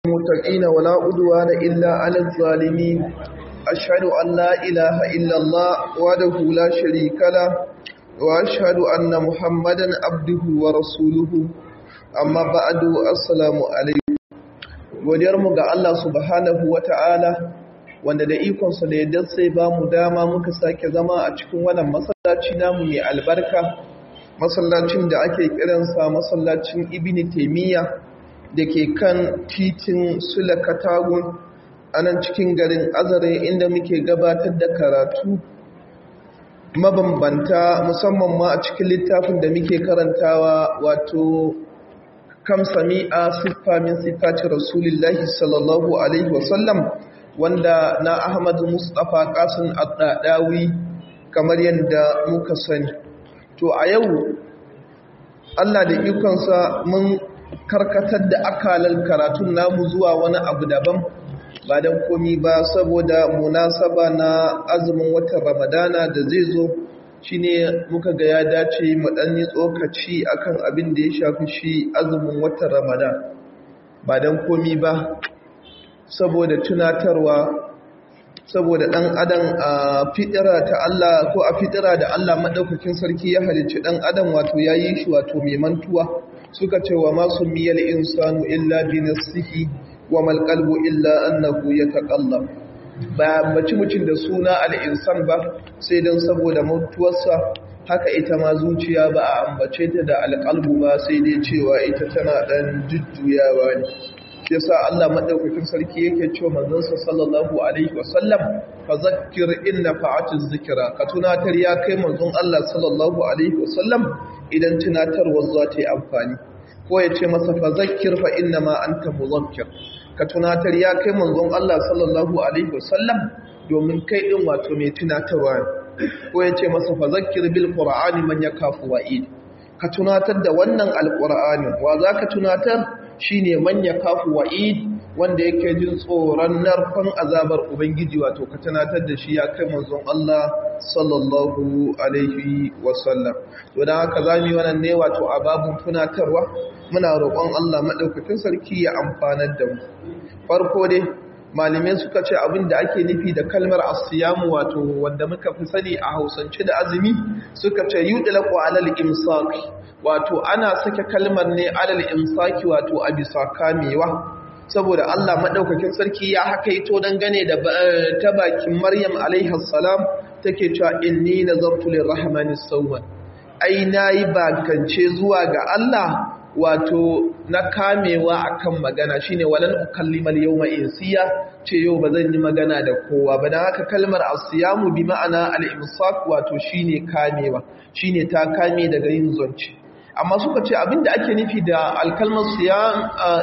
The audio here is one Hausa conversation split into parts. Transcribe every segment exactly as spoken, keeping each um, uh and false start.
المتقين ولا عدوان إلا على الظالمين أشهد أن لا إله إلا الله وحده لا شريك له وأشهد أن محمدا عبده ورسوله أما بعد السلام عليكم godiyarmu ga Allah subhanahu wa ta'ala wanda da ikonsa da yadda sai ba mu dama muka sake zama a cikin wannan masallaci namu mai albarka masallacin da ake kiransa masallacin Ibn Taymiyyah da ke kan titin Sula Katagun a nan cikin garin Azare inda muke gabatar da karatu mabambanta musamman ma a cikin littafin da muke karantawa wato kam sami'a siffa min siffati rasulillahi sallallahu alaihi wasallam wanda na Ahmad Mustafa Qasim Ad-Dadawi kamar yadda muka sani. To a yau Allah da ikonsa mun karkatar da akalar karatun namu zuwa wani abu daban ba don komi ba saboda munasaba na azumin watan Ramadana da zai zo shine muka ga ya dace mu dan yi tsokaci akan abin da ya shafi shi azumin watan Ramadan ba don komi ba saboda tunatarwa saboda dan adam a fitira ta Allah ko a fitira da Allah madaukakin sarki ya halicci dan adam wato yayi shi wato mai mantuwa suka ce wa masu miyal insanu illa bi nafsihi wa mal qalbu illa annahu yataqallab ba mace mucin da suna al-insan ba sai dan saboda mutuwarsa haka ita ma zuciya ba a ambace ta da al-qalbu ba sai dai cewa ita tana dan jujjuyawa ne yasa Allah madaukakin sarki yake cewa manzon sa sallallahu alaihi wasallam fazakkir inna fa'atiz zikra ka tunatar ya kai manzon Allah sallallahu alaihi wasallam idan tunatarwar za ta yi amfani ko ya ce masa fazakkir fa inna ma anta muzakkir ka tunatar ya kai manzon Allah sallallahu alaihi wasallam domin kai din wato mai tunatarwa ko ya ce masa fazakkir bil qur'ani man yakafu wa'id ka tunatar da wannan alqur'ani wa zaka tunatar shine man yakafu wa'id wanda yake jin tsoron narkon azabar ubangiji wato ka tunatar da shi ya kai manzon Allah sallallahu alaihi wasallam to dan haka zamu wannan ne wato ababun tunatarwa muna roƙon Allah madaukakin sarki ya amfanar da mu farko dai malamai suka ce abin da ake nufi da kalmar as-siyam wato wanda muka fi sani a Hausance da azumi suka ce yudlaqu alal imsak wato ana sake kalmar ne alal imsaki wato a bisa kamewa saboda Allah madaukakin sarki ya hakaito dangane da ta bakin Maryam alaiha salam take cewa inni nazartu lirrahmani sawman ai nayi bakance zuwa ga Allah wato na kamewa akan magana shine walan ukallimal yawma insiya ce yau bazan yi magana da kowa ba dan haka kalmar as-siyamu bi ma'ana al-imsak wato shine kamewa shine ta kame daga yin zonci amma suka ce abinda ake nufi da al-kalmar siyam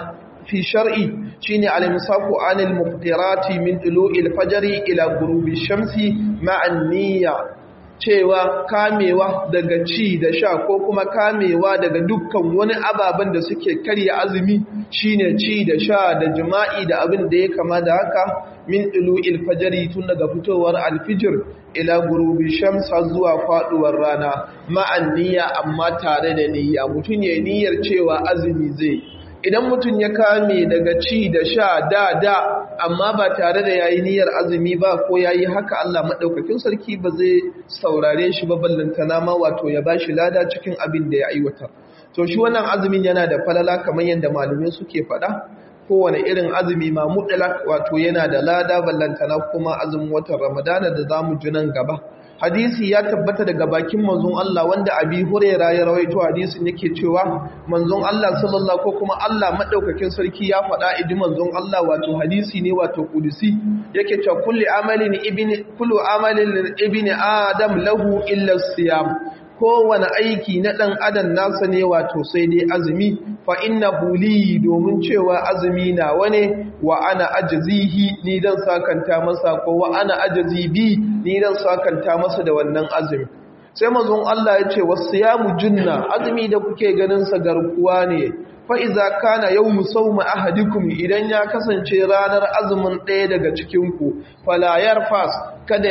fi shar'i shine al-imsaku anil muftirati min tulu'il fajri ila ghurubi shamsi ma'an niyya cewa kamewa daga ci da sha ko kuma kamewa daga dukkan wani ababen da suke karya azumi shine ci da sha da jima'i da abin da ya kama da haka min tulu'il fajri tun daga fitowar alfijir ila gurubi shamsa zuwa faduwar rana ma'an niyya amma tare da niyya mutun ya niyyar cewa azumi zai idan mutum ya kame daga ci da sha da da amma ba tare da yayi niyyar azumi ba ko yayi haka Allah madaukakin sarki ba zai saurare shi ba ballantana ma wato ya bashi lada cikin abin da ya aiwata to shi wannan azumin yana da falala kamar yadda malamai suke faɗa kowane irin azumi ma mutlaq wato yana da lada ballantana kuma azumin watan Ramadana da zamu ji nan gaba hadisi ya tabbata daga bakin manzon Allah wanda Abi Hurairah ya rawaito hadisin yake cewa manzon Allah sallallahu ko kuma Allah madaukakin sarki ya faɗa idi manzon Allah wato hadisi ne wato kudusi yake cewa kulli amalin ibni kullu amalin ibni adam lahu illa siyam kowane aiki na ɗan adam nasa ne wato sai dai azumi fa inna buli domin cewa azumi na wane wa ana ajazihi ni dan sakanta masa ko wa ana ajazi bi ni dan sakanta masa da wannan azumi sai manzon Allah ya ce wasiyamu junna azumi da kuke ganin sa garkuwa ne fa iza kana yawmu sawma ahadikum idan ya kasance ranar azumin ɗaya daga cikin ku fala yarfas kada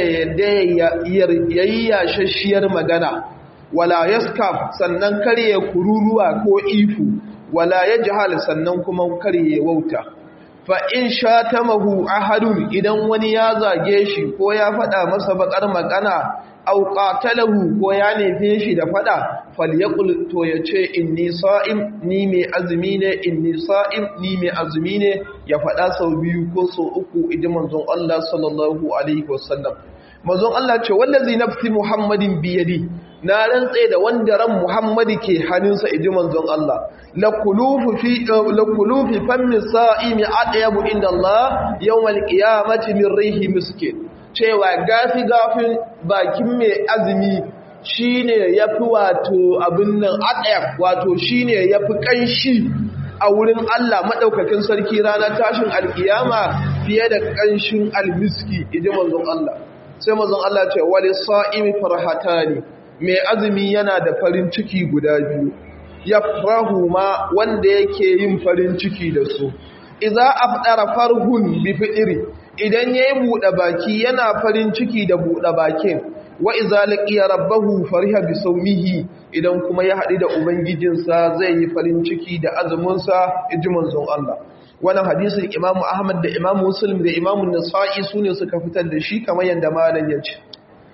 ya yayi yashashiyar magana wala yaskaf sannan karye kururuwa ko ifu wala yajhal sannan kuma karye wauta fa in shatamahu ahadun idan wani ya zage shi ko ya faɗa masa bakar magana aw qatalahu ko ya nefe shi da fada falyaqul to yace inni sa'im ni mai azumi ne inni sa'im ni mai azumi ne ya fada sau biyu ko sau uku idan manzon Allah sallallahu alaihi wasallam manzon Allah ce wallazi nafsi muhammadin biyadi na rantse da wanda ran muhammadi ke hannunsa idan manzon Allah la qulufu fi la qulufi fammi sa'imi atyabu inda Allah yawmal qiyamati min rihi miskin cewa gafi-gafin bakin mai azumi shi ne ya fi wato abin nan aɗaya wato shi ne ya fi ƙanshi a wurin Allah maɗaukakin sarki ranar tashin alƙiyama fiye da ƙanshin almiski idan manzon Allah sai manzon Allah ce wale sa'imi farhata ne mai azumi yana da farin ciki guda biyu ya farahu ma wanda yake yin farin ciki da su iza afdara farhun bi fi'iri idan yayi buɗe baki yana farin ciki da buɗe bakin wa iza laqiya rabbahu fariha bi sawmihi idan kuma ya haɗu da ubangijinsa zai yi farin ciki da azumin sa inji manzon Allah wannan hadisin Imam Ahmad da Imam Muslim da Imam Nasa'i sune suka fitar da shi kamar yanda malam ya ce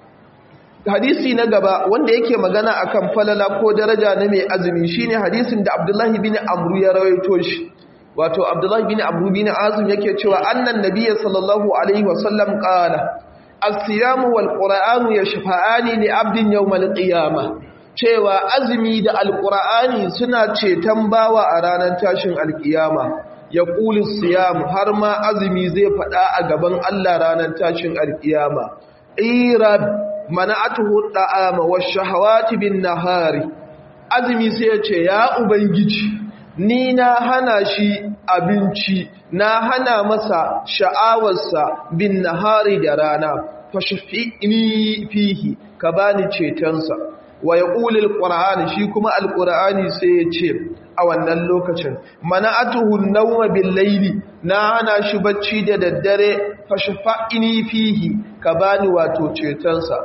hadisi na gaba wanda yake magana akan falala ko daraja na mai azumi shine hadisin da Abdullahi bin Amr ya rawaito shi wato Abdullahi bin Abu bin Azim yake cewa annan nabiyyi sallallahu alaihi wasallam qala as-siyamu wal qur'anu yashfa'ani li 'abdin yawmal qiyamah cewa azumi da alqur'ani suna ceton bawa a ranar tashin alqiyama yaqulu siyam har ma azumi zai fada a gaban Allah ranar tashin alqiyama irab mana'atuhu da'ama wash-shahawati bin-nahari azumi sai ya ce ya ubangiji ni na hana shi abinci na hana masa sha'awarsa bin nahari da rana fashafi'ni fihi ka bani cetonsa wa yaqulu alquran shi kuma alqurani sai ya ce a wannan lokacin mana'atuhu an-nawma bil-layli na hana shi bacci da daddare fashafi'ni fihi ka bani wato cetonsa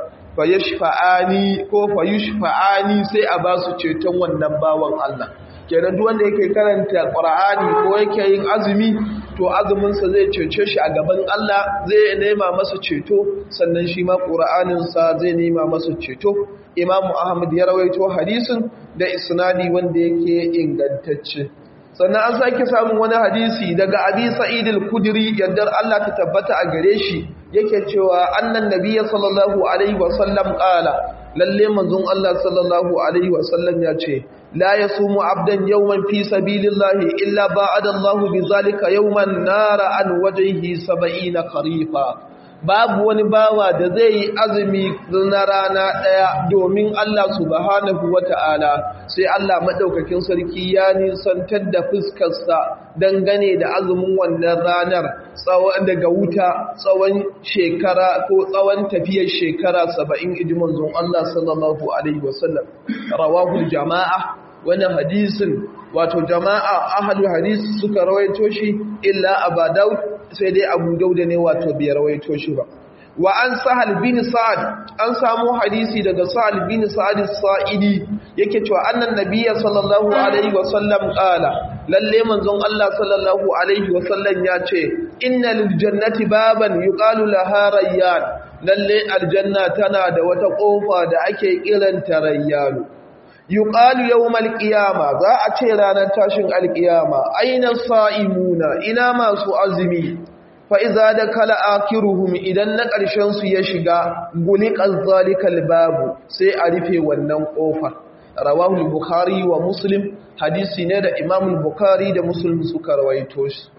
fayashfa'ani ko fayushfa'ani sai a basu ceton wannan bawan Allah kenan duk wanda yake karanta Qur'ani ko yake yin azumi to azumin sa zai cece shi a gaban Allah zai nema masa ceto sannan shi ma Qur'anin sa zai nema masa ceto Imam Ahmad ya rawaito hadisin da isnadi wanda yake ingantacce sannan an sake samun wani hadisi daga Abi Sa'id al-Khudri yadda Allah ta tabbata a gare shi yake cewa annan nabiyyi sallallahu alaihi wasallam qala lalle manzon Allah sallallahu alaihi wasallam ya ce la yasumu abdan yawman fi sabilillahi illa ba'ada Allahu bizalika yawman nara an wajhihi sab'ina kharifa babu wani bawa da zai yi azumi na rana daya domin Allah subhanahu wata'ala sai Allah madaukakin sarki ya nisantar da fuskarsa dangane da azumin wannan ranar tsawon daga wuta tsawon shekara ko tsawon tafiyar shekara saba'in ijman zon Allah sallallahu alaihi wasallam rawahu jama'a wannan hadisin wato jama'a ahlul hadis suka rawaito shi illa Abu Dawud sai dai Abu Dawud ne wato bai rawaito shi ba wa an Sahal bin Sa'ad an samu hadisi daga Sahal bin Sa'ad as-Sa'idi yake cewa annan nabiyyi sallallahu alaihi wasallam qala lalle manzon Allah sallallahu alaihi wasallam ya ce inna lil jannati baban yuqalu laha rayyan lalle aljanna tana da wata kofa da ake kiranta rayyanu yuqalu yawmal qiyama za a ce ranar tashin alqiyama aina sa'imuna ina masu azumi fa iza dakala akiruhum idan na ƙarshen su ya shiga guliqal zalikal babu sai a rufe wannan kofar rawahu bukhari wa muslim hadisi ne da imam bukhari da muslim suka rawaito shi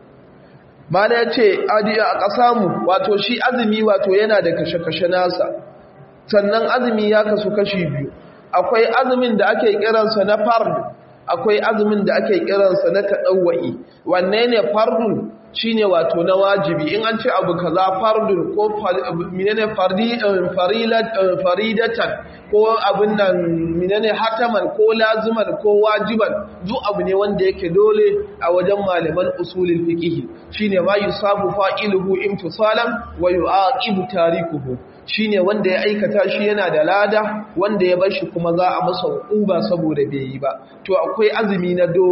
mana yace adi a kasamu wato shi azumi wato yana da kashe-kashe nasa sannan azumi ya kasu kashi biyu akwai azumin da ake kiransa na fard akwai azumin da ake kiransa na tadawwi wanne ne fardun shine wato na wajibi in an ce abu kaza fardun ko menene fardi farilat faridatan ko abin nan menene hataman ko laziman ko wajiban duk abu ne wanda yake dole a wajen malaman usulul fiqh shine ma yusabu fa'iluhu imtisalan wa yu'aqibu tarikuhu shine wanda ya aikata shi yana da lada wanda ya bar shi kuma za a masa uba saboda bai yi ba to akwai azumi na dole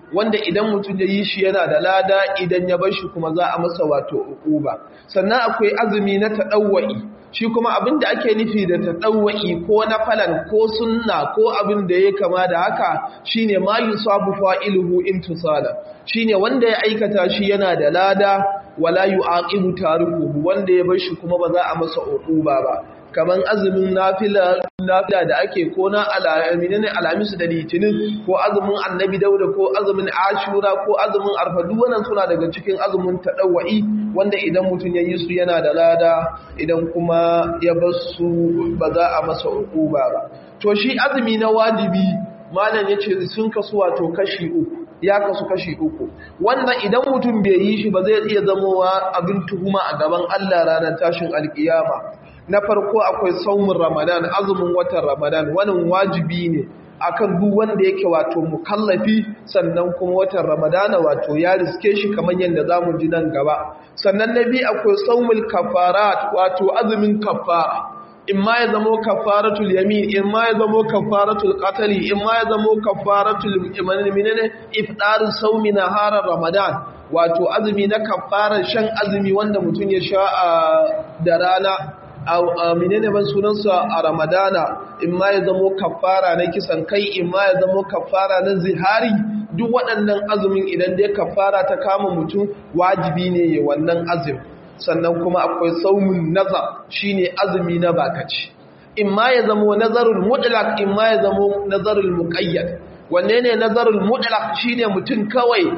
wanda idan mutum ya yi shi yana da lada idan ya bar shi kuma za a masa wato uquba. Sannan akwai azumi na tadawwi, shi kuma abin da ake nufi da tadawwi ko na falan ko sunna ko abin da ya kama da haka shine ma yusabu fa'iluhu intisala, shine wanda ya aikata shi yana da lada wala yu'aqibu tarikuhu, wanda ya bar shi kuma ba za a masa uquba ba. Kaman azumin nafila nafila da ake ko na alamin alhamis da litinin ko azumin annabi dauda ko azumin ashura ko azumin arfa, duk wannan suna daga cikin azumin tadawwi wanda idan mutum ya yi su yana da lada, idan kuma ya bar su ba za a masa uquba ba. To shi azumi na wajibi malam yace sun kasu wato kashi uku, ya kasu kashi uku, wannan idan mutum bai yi shi ba zai iya zamowa abin tuhuma a gaban Allah ranar tashin alkiyama. Na farko akwai saumin Ramadan, azumin watan Ramadan, wannan wajibi ne akan duk wanda yake wato mukallafi, sannan kuma watan Ramadan wato ya riske shi kamar yadda zamu ji nan gaba. Sannan na biyu akwai saumul kafarat, wato azumin kafara, imma ya zamo kafaratul yamin, imma ya zamo kafaratul qatli, imma ya zamo kafaratul imanine iftarus saumi naharar Ramadan, wato azumi na kafarar shan azumi wanda mutum ya sha da rana a menene ban sunansa a Ramadana, in ma ya zamo kafara na kisan kai, in ma ya zamo kafara na zihari. Duk waɗannan azumin idan dai kafara ta kama mutum wajibi ne ya wannan azumi. Sannan kuma akwai saumun nazar, shine azumi na bakaci, in ma ya zamo nazarul mutlaq, in ma ya zamo nazarul muqayyad. Wanne ne nazarul mutlaq? Shine mutum kawai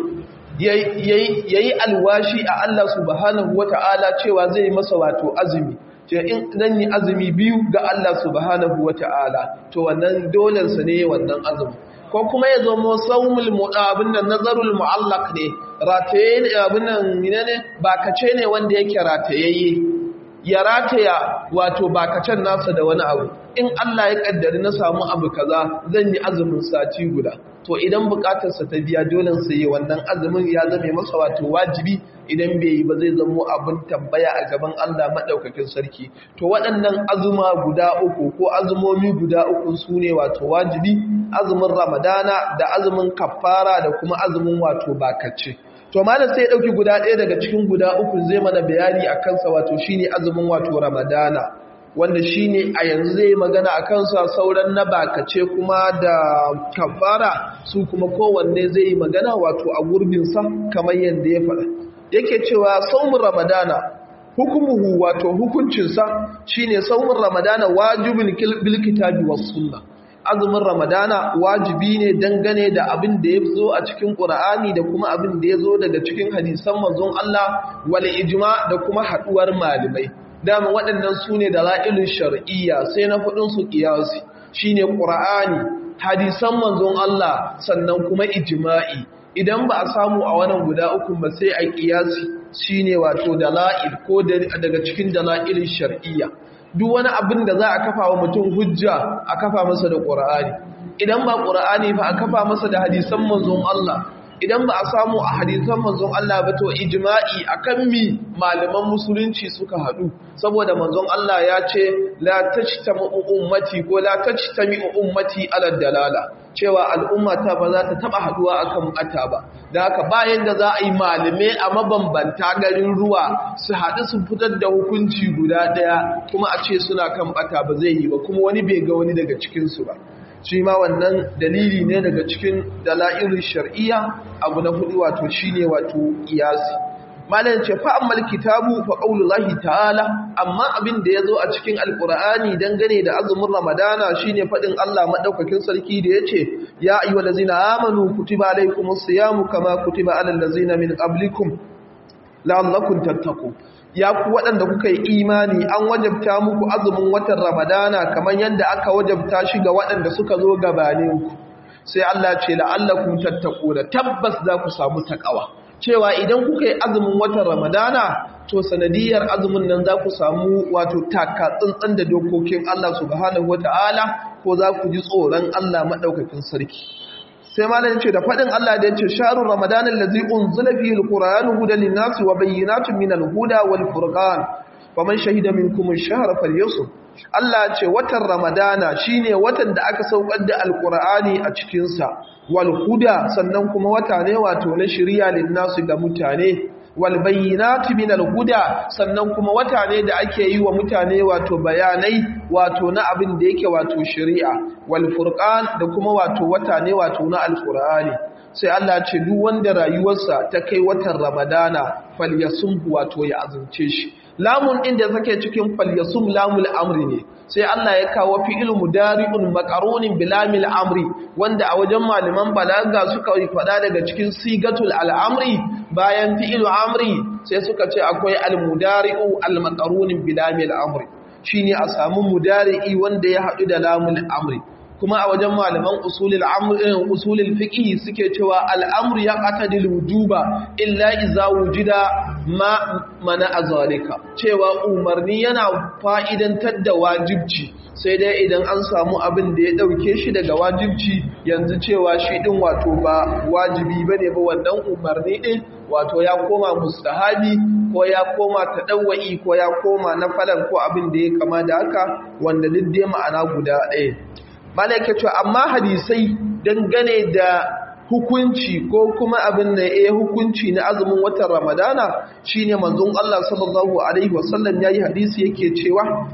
yayi alwashi a Allah subhanahu wata'ala cewa zai masa wato azumi, ce in zan yi azumi biyu ga Allah subhanahu wata'ala, to wannan dolensa ne wannan azumi. Ko kuma ya zama saumul mu'abin nan nazarul mu'allaq ne, rataye ne abin nan ne bakace ne wanda yake ratayayye, ya rataya wato bakacen nasa da wani abu, in Allah ya kaddari na samu abu kaza zan yi azumin sati guda, to idan bukatarsa ta biya dole sai wannan azumin ya zame masa wato wajibi, idan bai yi ba zai zamo abin tambaya a gaban Allah madaukakin sarki. To waɗannan azuma guda uku ko azumomi guda uku su ne wato wajibi, azumin Ramadana da azumin kafara da kuma azumin wato bakacce. To malam sai ya dauki guda ɗaya daga cikin guda uku zai mana bayani a kansa, wato shine azumin wato Ramadana, wanda shine a yanzu zai magana a kansa. Sauran na bakace kuma da kafara su kuma kowanne zai yi magana wato a gurbinsa kamar yadda ya faɗa. Yake cewa saumin Ramadana hukumuhu, wato hukuncinsa shine saumin Ramadana wajibin bil kitabi was sunnah. Azumin Ramadana wajibi ne dangane da abin da ya zo a cikin Qur'ani da kuma abin da ya zo daga cikin hadisan manzon Allah wal ijma da kuma haduwar malamai. Dama waɗannan su ne dalailun shar'iyya, sai na fudin su qiyasi, shine Qur'ani, hadisan manzon Allah, sannan kuma ijma'i. Idan ba a samu a wannan guda uku ba sai a qiyasi, shine wato dalail ko daga cikin dalailun shar'iyya. Duk wani abin da za a kafa wa mutum hujja a kafa masa da ƙura'ani, idan ba ƙura'ani ba a kafa masa da hadisan manzon Allah, idan ba a samu a hadisan manzon Allah ba to ijma'i akan mi malaman musulunci suka haɗu, saboda manzon Allah ya ce la tajtamu ummati ko la tajtami ummati ala dalala, cewa al'ummata ba za ta taba haduwa akan bata ba. Da haka bayan da za a yi malume a mabambanta garin ruwa su haɗu su fitar da hukunci guda ɗaya kuma a ce suna kan bata, ba zai yi ba, kuma wani bai ga wani daga cikinsu ba. Shi ma wannan dalili ne daga cikin dalailin shar'iyya. Abu na hudu wato shine wato qiyasi. Malam ce fa ammal kitabu fa qaulullahi ta'ala, amma abin da yazo a cikin alqur'ani dangane da azumin Ramadana shine fadin Allah madaukakin sarki da yace ya ayyuhallazina amanu kutiba alaykumus siyamu kama kutiba alal ladzina min qablikum la'allakum tattaqun. Ya ku waɗanda kuka yi imani, an wajabta muku azumin watan Ramadana kamar yadda aka wajabta shi ga waɗanda suka zo gabaninku. Sai Allah ce la'allakum tattaquna, tabbas za ku samu takawa, cewa idan kuka yi azumin watan Ramadana to sanadiyar azumin nan za ku samu wato taka tsantsan da dokokin Allah subhanahu wata'ala, ko za ku ji tsoron Allah madaukakin sarki. Sai malam ce da fadin Allah da yace sharu ramadanan allazi unzila fihi alqur'anu hudan lin-nasi wa bayyinatun minal huda wal furqan faman shahida minkum ash-shahra falyasum Allah ce watan Ramadana shine watan da aka saukar da Alkur'ani a cikin sa wal huda sannan kuma wata ne wato na shiriya lin nasu ga mutane wal bayyinati min al huda sannan kuma wata ne da ake yi wa mutane wato bayanai wato na abin da yake wato shari'a wal furqan da kuma wato wata ne wato na Alkur'ani sai Allah ce duk wanda rayuwarsa ta kai watan Ramadana falyasum wato ya azumce shi lamun din da take cikin falyasum lamul amri ne sai Allah ya kawo fi'il mudari'un maqarunin bilamil amri wanda a wajen malaman balaga suka faɗa daga cikin sigatul al'amri bayan fi'il amri sai suka ce akwai al-mudari'u al-maqarunin bilamil amri shine a samu mudari'i wanda ya haɗu da lamul amri kuma a wajen malaman usulul amri usulul fiqh suke cewa al-amru yaqtadil wujuba illa idza wujida ma mana azalika cewa umarni yana fa'idantar da wajibci sai dai idan an samu abin da ya dauke shi daga wajibci yanzu cewa shi din wato ba wajibi bane ba wannan umarni din wato ya koma mustahabi ko ya koma tadawwi ko ya koma na falan ko abin da ya kama da haka wanda duk dai ma'ana guda ɗaya malaka cewa amma hadisai dangane da hukunci ko kuma abin da ya hukunci na azumin watan Ramadana shine manzon Allah sallallahu alaihi wasallam yayi hadisi yake cewa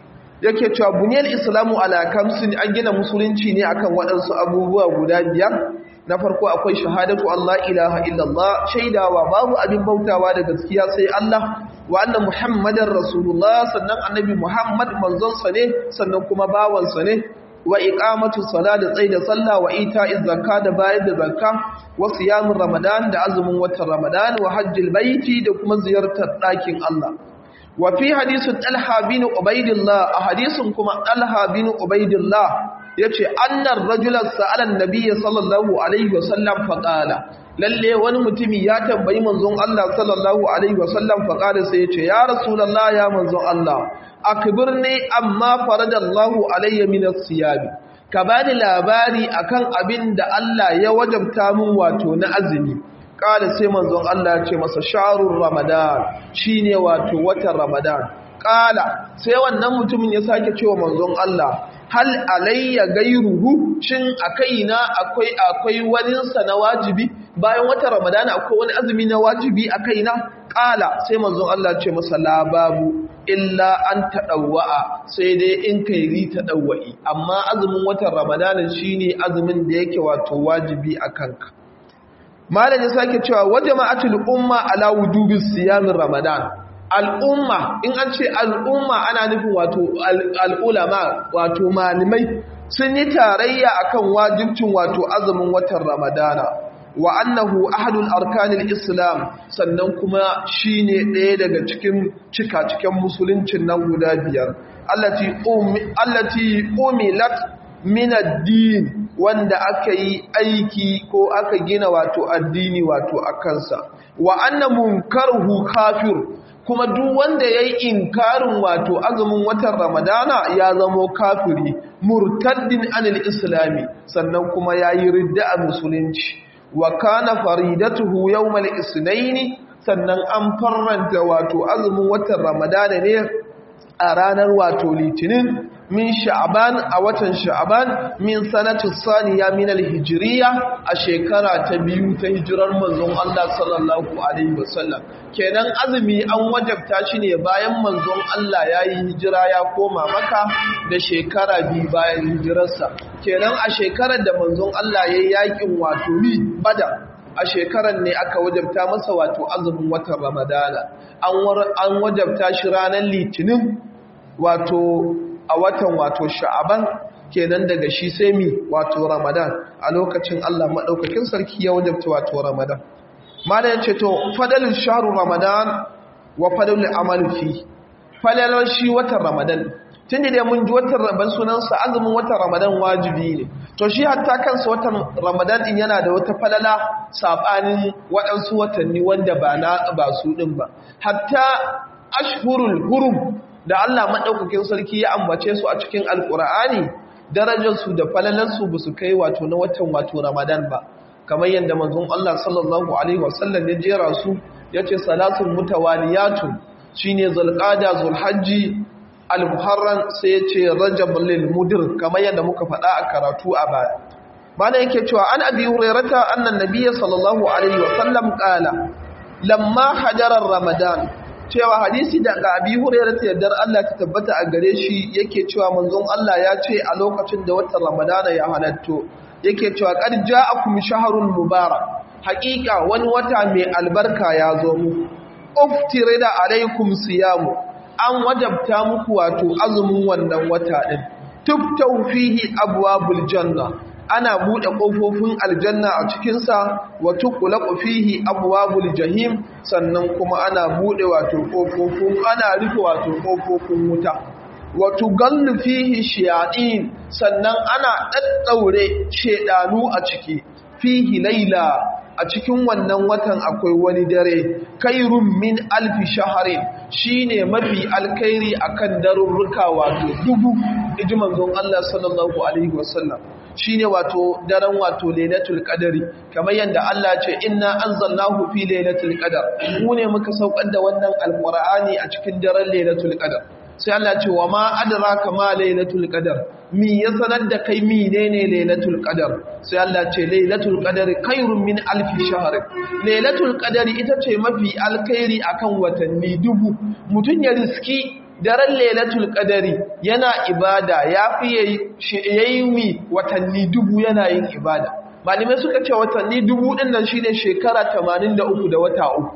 yake cewa buniyal islamu ala kamsin an gina musulunci ne akan waɗansu abubuwa guda biyar na farko akwai shahadatu Allah ilaha illallah shaidawa babu abin bautawa da gaskiya sai Allah wa anna muhammadar rasulullah sannan annabi muhammad manzon sa ne sannan kuma bawan sa ne wa iqamatu salat da tsaida sallah wa ita'iz zakka da bayar da zakka wa siyamur ramadan da azumin watan ramadan wa hajjil baiti da kuma ziyartar ɗakin Allah wa fi hadisin talha bin ubaidillah a hadisin kuma talha bin ubaidillah yace annar rajulan sa'ala an-nabiy sallallahu alaihi wasallam faqala lalle wani mutumi ya tambayi manzon Allah sallallahu alaihi wasallam faqala sai yace ya rasulullah ya manzon Allah akbirni amma faradallahu alayya min as-siyam ka bani labari akan abin da Allah ya wajabta min wato na azumi kala sai manzon Allah ya ce masa shahrur ramadan shine wato watan ramadan kala sai wannan mutumin ya sake cewa manzon Allah hal alayya gairuhu shin akaina akwai akwai wani sa na wajibi bayan watan ramadan akwai wani azumi na wajibi akaina kala sai manzon Allah ya ce masa la babu illa an taɗawa'a sai dai in kai ri taɗawa'i amma azumin watan ramadanin shine azumin da yake wato wajibi a kanka malam ya sake cewa wa jama'atul umma ala wujubi siyamin ramadan al'umma in an ce al'umma ana nufin wato al'ulama wato malamai sun yi tarayya akan wajibcin wato azumin watan ramadana wa annahu ahadul arkanil islam sannan kuma shine ɗaya daga cikin cika-ciken musuluncin nan guda biyar allati umi allati umilat min ad-din wanda aka yi aiki ko aka gina wato addini wato akansa wa anna munkaruhu kafir kuma duk wanda yayi inkarin wato azumin watan ramadana ya zama kafiri murtaddin anil islami sannan kuma yayi ridda a musulunci wa kana faridatuhu yawmal isnaini sannan an farranta wato azumin watan ramadana ne a ranar wato litinin min sha'ban a watan sha'ban min sanatu saniya min alhijriya a shekara ta biyu ta hijirar manzon Allah sallallahu alaihi wasallam kenan azumi an wajabta shi ne bayan manzon Allah yayi hijira ya koma Makka da shekara biyu bayan hijirarsa kenan a shekarar da manzon Allah yayi yakin wato ni Badar a shekarar ne aka wajabta masa wato azumin watan Ramadana an wajabta shi ranar litinin wato a watan wato sha'aban kenan daga shi sai mi wato ramadan a lokacin Allah madaukakin sarki ya wajabta wato ramadan malam yace to fadalul shahru ramadan wa fadalul amal fi falalar shi watan ramadan tunda dai mun ji watan raban sunan sa azumin watan ramadan wajibi ne to shi hatta kansa watan ramadan din yana da wata falala sabanin wadansu watanni wanda ba na ba su din ba hatta ashhurul hurum da Allah madaukakin sarki ya ambace su a cikin alqur'ani darajar su da falalan su ba su kai wato na watan wato ramadan ba kamar yadda manzon Allah sallallahu alaihi wasallam ya jera su yace salatul mutawaliyatun shine zulqa'da zulhajji al-muharram sai ya ce rajab lil mudir kamar yadda muka faɗa a karatu a baya. Mana yake cewa an abi hurairata annan nabiyyi sallallahu alaihi wa sallam qala lamma hajara ramadan, cewa hadisi daga abi hurairata yardar Allah ta tabbata a gare shi yake cewa manzon Allah ya ce a lokacin da watan ramadana ya halatto yake cewa qad ja'akum shahrul mubarak, haqiqa wani wata mai albarka ya zo muku, uftirida alaikum siyamu, an wajabta muku wato azumin wannan wata din, tuftau fihi abwabul janna, ana bude kofofin aljanna a cikin sa, wa tuqlaqu fihi abwabul jahim, sannan kuma ana bude wato kofofin ana rufe wato kofofin wuta, wa tugallu fihi shayatin, sannan ana daddaure shedanu a ciki, fihi laila, a cikin wannan watan akwai wani dare, kairun min alfi shaharin, shine mafi alkairi akan darurruka wato dubu, iji manzon Allah sallallahu alaihi wasallam, shine wato daren wato lailatul qadari, kamar yanda Allah ce inna anzalnahu fi lailatul qadar, mu ne muka saukar da wannan alqur'ani a cikin daren lailatul qadar. Sai Allah ce wa ma adraka ma lailatul qadar, mi ya sanar da kai menene lailatul qadar? Sai Allah ce lailatul qadari khairun min alfi shahr, lailatul qadari ita ce mafi alkhairi akan watanni dubu. Mutun ya riski daren lailatul qadari yana ibada, yafi yayi mi watanni dubu yana yin ibada. Malamai suka ce watanni dubu din nan shine shekara tamanin da uku da wata uku.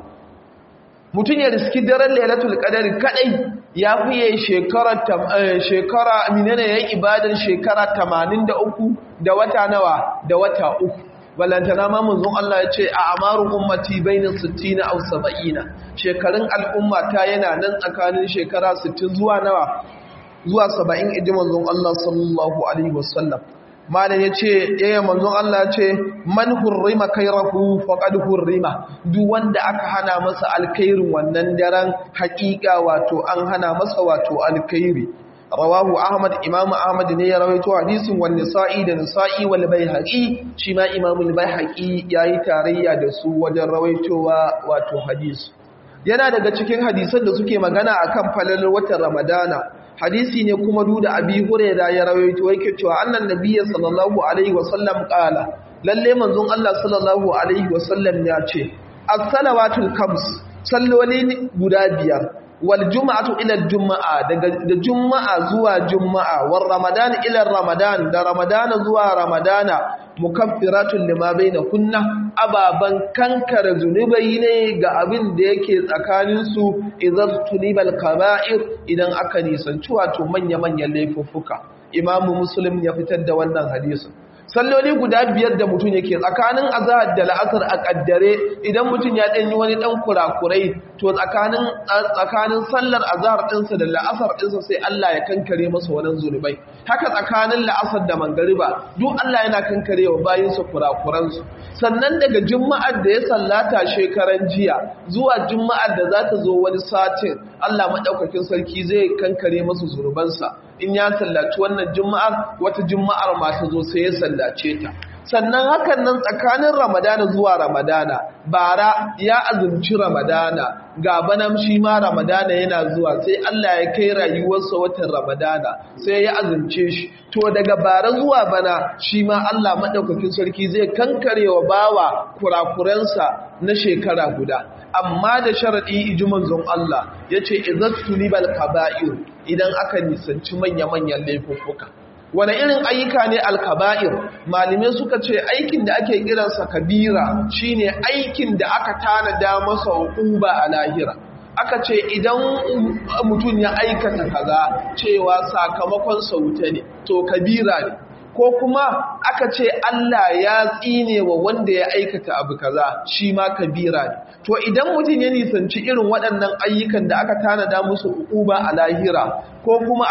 Mutun ya riski daren lailatul qadari kadai ya fiye shekara shekara minene yayin ibadar shekara tamanin da uku da wata nawa da wata uku. Balantana ma manzon Allah ya ce a amaru ummati baina sittin aw sab'in, shekarun al'umma ta yana nan tsakanin shekara sittin zuwa nawa zuwa saba'in, inji manzon Allah sallallahu alaihi wasallam. Malam yace eh manzon Allah ce man hurrima khairahu faqad hurrima, duk wanda aka hana masa alkhairin wannan daren hakika wato an hana masa wato alkhairi. Rawahu Ahmad, Imam Ahmad ne ya rawaito hadisin, wan Nisa'i da Nisa'i wal Baihaqi, shi ma Imam al-Baihaqi yayi tarayya da su wajen rawaitowa wato hadisi. Yana daga cikin hadisan da suke magana akan falalar watan Ramadana, hadisi ne kuma duda Abi Hurairah ya rawaito yake cewa annan nabiyyi sallallahu alaihi wasallam qala, lalle manzon Allah sallallahu alaihi wasallam ya ce as-salawatul khams, salloli guda biyar, wal jum'atu ila al-jum'a, daga da juma'a zuwa juma'a, war ramadan ila ramadan, da ramadana zuwa ramadana, mukaffiratun lima bainakunna, ababan kankara zunubai ne ga abin da yake tsakanin su, idan tunibal kaba'ir, idan aka nisanci wato manya-manyan laifuffuka. Imamu Muslim ya fitar da wannan hadisin. Salloli guda biyar da mutum yake tsakanin azhar da la'asar a kaddare, idan mutum ya danyi wani dan kurakurai, to tsakanin tsakanin sallar azhar ɗinsa da la'asar ɗinsa sai Allah ya kankare masa wannan zunubai. Haka tsakanin la'asar da mangariba duk Allah yana kankarewa bayinsa kurakuransu. Sannan daga juma'ar da ya sallata shekaran jiya zuwa juma'ar da za ta zo wani satin, Allah madaukakin sarki zai kankare masa zunubansa. In ya sallaci wannan juma'ar, wata juma'ar ma ta zo sai ya sallace ta. Sannan hakan nan tsakanin Ramadana zuwa Ramadana, bara ya azumci Ramadana, ga bana shi ma Ramadana yana zuwa, sai Allah ya kai rayuwarsa watan Ramadana sai ya azumce shi. To daga bara zuwa bana shi ma Allah madaukakin sarki zai kankare wa bawa kurakuransa na shekara guda. Amma da sharadi iji manzon Allah yace izatulibal kaba'ir, idan aka nisanci manya-manyan laifuffuka. Wane irin ayyuka ne alkaba'ir? Malamai suka ce aikin da ake kiransa kabira shine aikin da aka tanada masa hukuba a lahira. Aka ce idan mutum ya aikata kaza cewa sakamakon sauta ne, to kabira ne. Ko kuma aka ce Allah ya tsine wa wanda ya aikata abu kaza, shi ma kabira ne. To idan mutum ya nisanci irin waɗannan ayyukan da aka tanada musu hukuba a lahira, ko kuma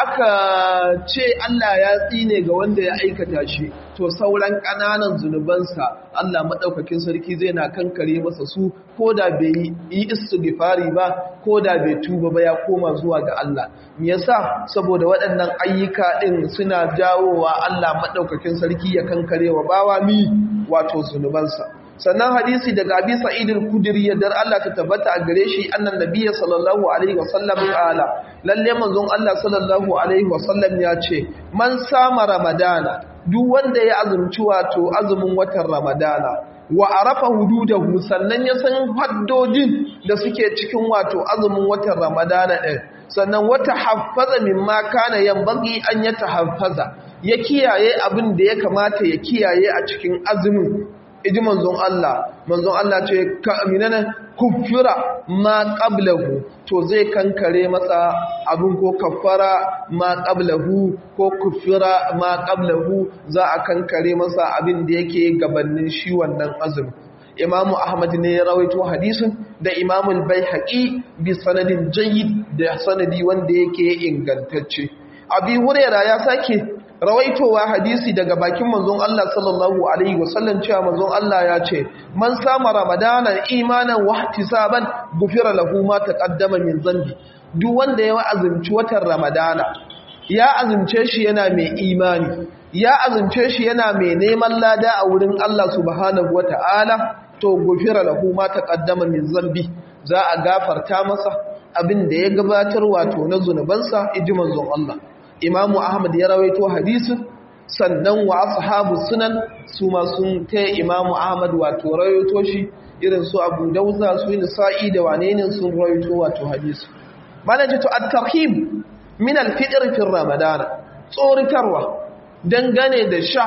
aka ce Allah ya tsine ga wanda ya aikata shi, to sauran ƙananan zunubansa Allah maɗaukakin sarki zai na kankare masa su, ko da bai yi istighfari ba, ko da bai tuba ba ya koma zuwa ga Allah. Me yasa? Saboda waɗannan ayyuka ɗin suna jawowa Allah maɗaukakin sarki ya kankare wa bawa mi wato zunubansa. sannan hadisi daga Abi Sa'id al-Khudri yadda Allah ta tabbata a gare shi annan nabiyyi sallallahu alaihi wasallam qala lalle manzon Allah sallallahu alaihi wasallam ya ce man sama ramadana duk wanda ya azumci wato azumin watan ramadana wa arafa hududahu sannan ya san haddojin da suke cikin wato azumin watan ramadana din sannan wata haffaza mimma kana yanbaghi an yatahaffaza ya kiyaye abin da ya kamata ya kiyaye a cikin azumin iji manzon Allah manzon Allah ce ka aminana kufira ma qablahu to zai kankare masa abin ko kafara ma qablahu ko kufira ma qablahu za a kankare masa abin da yake gabanin shi wannan azumi Imam Ahmad ne ya rawaito hadisin da Imam al-Baihaqi bi sanadin jayyid da sanadi wanda yake ingantacce Abi Hurairah ya sake rawaitowa hadisi daga bakin manzon Allah sallallahu alaihi wasallam cewa manzon Allah ya ce man sama ramadana imanan wa ihtisaban gufira lahu ma taqaddama min zambi duk wanda ya azumci watan ramadana ya azumce shi yana mai imani ya azumce shi yana mai neman lada a wurin Allah subhanahu wataala to gufira lahu ma taqaddama min zambi za a gafarta masa abin da ya gabatar wato na zunubansa iji manzon Allah Imamu Ahmad ya rawaito hadisin sannan wa ashabu sunan su ma sun taya Imamu Ahmad wato rawaito shi irin su Abu Dawud su Nisa'i da wane ne sun rawaito wato hadisi malaji to at-tarhib min al-fitr fi Ramadan tsoritarwa dangane da sha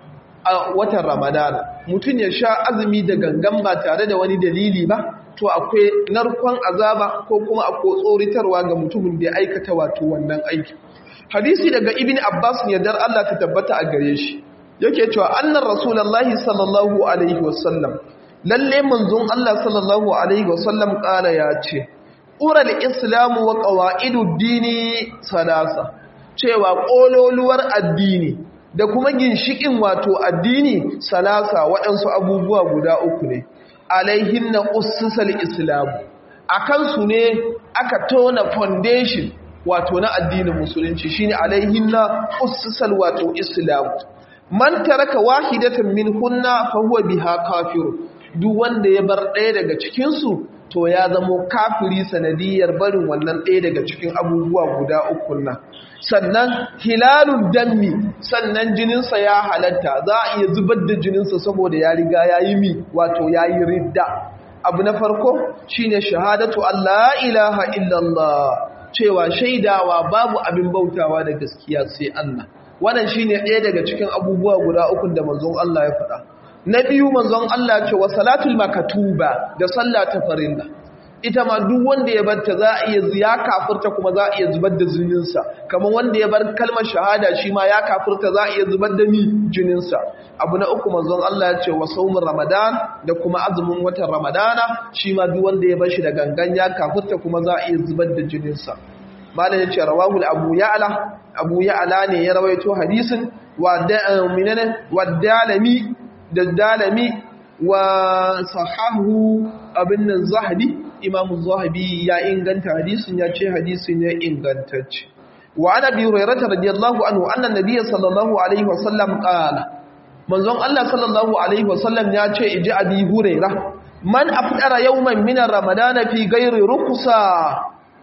a watan Ramadan mutun ya sha azumi da gangan ba tare da wani dalili ba to akwai narkon azaba ko kuma akwai tsoritarwa ga mutumin da ya aikata wato wannan aiki hadisi daga ibn Abbas ne dar Allah ta tabbata a gare shi yake cewa annar rasulullahi sallallahu alaihi wasallam lalle manzon Allah sallallahu alaihi wasallam kala ya ce ural islamu wa qawaidud dini salasa cewa kololuwar addini da kuma ginshikin wato addini salasa waɗansu abubuwa guda uku ne alaihinna ussisal islamu akan su ne aka tona foundation wato na addinin musulunci shine alaihinna ussisal wato islam man taraka wahidatan minhunna fa huwa biha kafir duk wanda ya bar ɗaya daga cikin su to ya zama kafiri sanadiyar barin wannan ɗaya daga cikin abubuwa guda uku nan sannan hilalul dammi sannan jininsa ya halatta za a iya zubar da jininsa saboda ya riga yayi mi wato yayi ridda abu na farko shine shahadatu alla ilaha illallah cewa shaidawa babu abin bautawa da gaskiya sai Allah wannan shine ɗaya daga cikin abubuwa guda uku da manzon Allah ya faɗa na biyu manzon Allah ce wa salatul makatuba da sallah ta farilla ita ma duk wanda ya barta za a iya ya kafirta kuma za a iya zubar da jininsa kamar wanda ya bar kalmar shahada shi ma ya kafirta za a iya zubar da ni jininsa abu na uku manzon Allah ya ce wa saumin ramadan da kuma azumin watan ramadana shi ma duk wanda ya bar shi da gangan ya kafirta kuma za a iya zubar da jininsa malam ya ce rawahul abu ya'la abu ya'la ne ya rawaito hadisin wa da'minana wa dalami da dalami wa sahahu abin nan zahabi imamu zahabi ya inganta hadisin ya ce hadisin ya ingantacce wa ana bi hurairah radiyallahu anhu anna nabiyyi sallallahu alaihi wasallam qala manzon Allah sallallahu alaihi wasallam ya ce iji abi hurairah man afdara yawman min ramadana fi ghairi rukhsa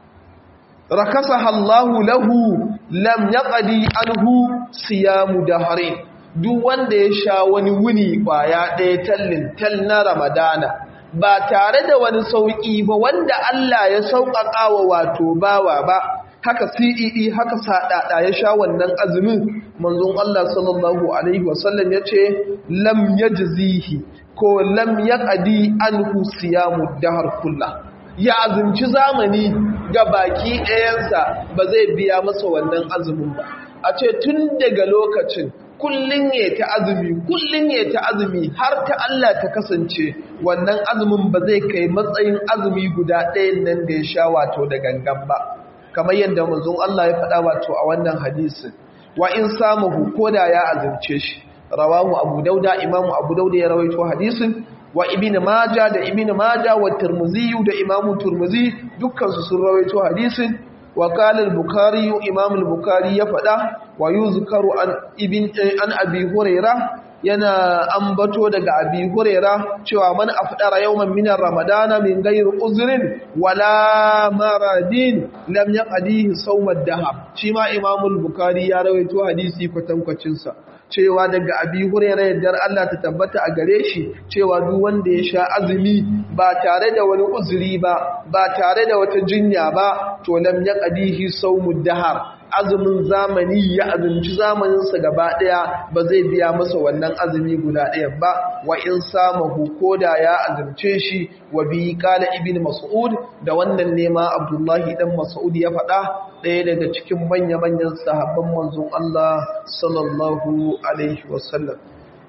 rakasaha Allahu lahu lam yaqdi anhu siyamu dahrin duk wanda ya sha wani wuni kwaya ɗaya tallin tal na ramadana ba tare da wani sauƙi ba wanda Allah ya sauƙaƙa wa wato bawa ba haka C E D haka sadada ya sha wannan azumin manzon Allah sallallahu alaihi wasallam yace lam yajzihi ko lam yaqdi anhu siyamu dahr kullah ya azumci zamani ga baki ɗayansa ba zai biya masa wannan azumin ba a ce tun daga lokacin kullun ya ta azumi kullun ya ta azumi har ta Allah ta kasance wannan azumin ba zai kai matsayin azumi guda ɗayan nan da ya sha wato da gangan ba kamar yadda manzon Allah ya faɗa wato a wannan hadisin wa in samu koda ya azumce shi rawahu abu dauda imamu abu dauda ya rawaito hadisin wa ibnu majah da ibnu majah wa tirmidhi da imamu tirmidhi dukkan su sun rawaito hadisin wa qala al-bukhari imam al-bukhari ya faɗa wa yuzkaru an ibn an abi huraira yana ambato daga Abi Huraira cewa man afdara yawman min ramadana min ghayri uzrin wala maradin lam yaqdihi sawm ad-dahr shi ma Imam al-Bukhari ya rawaito hadisi kwatankwacin sa cewa daga Abi Huraira yadda Allah ta tabbata a gare shi cewa duk wanda ya sha azumi ba tare da wani uzuri ba ba tare da wata jinya ba to lam yaqdihi sawm ad-dahr azumin zamani ya azumci zamaninsa gaba ɗaya ba zai biya masa wannan azumi guda ɗaya ba wa in samahu koda ya azumce shi wa bi qala ibn mas'ud da wannan nema abdullahi dan mas'ud ya faɗa ɗaya daga cikin manya-manyan sahabban manzon Allah sallallahu alaihi wasallam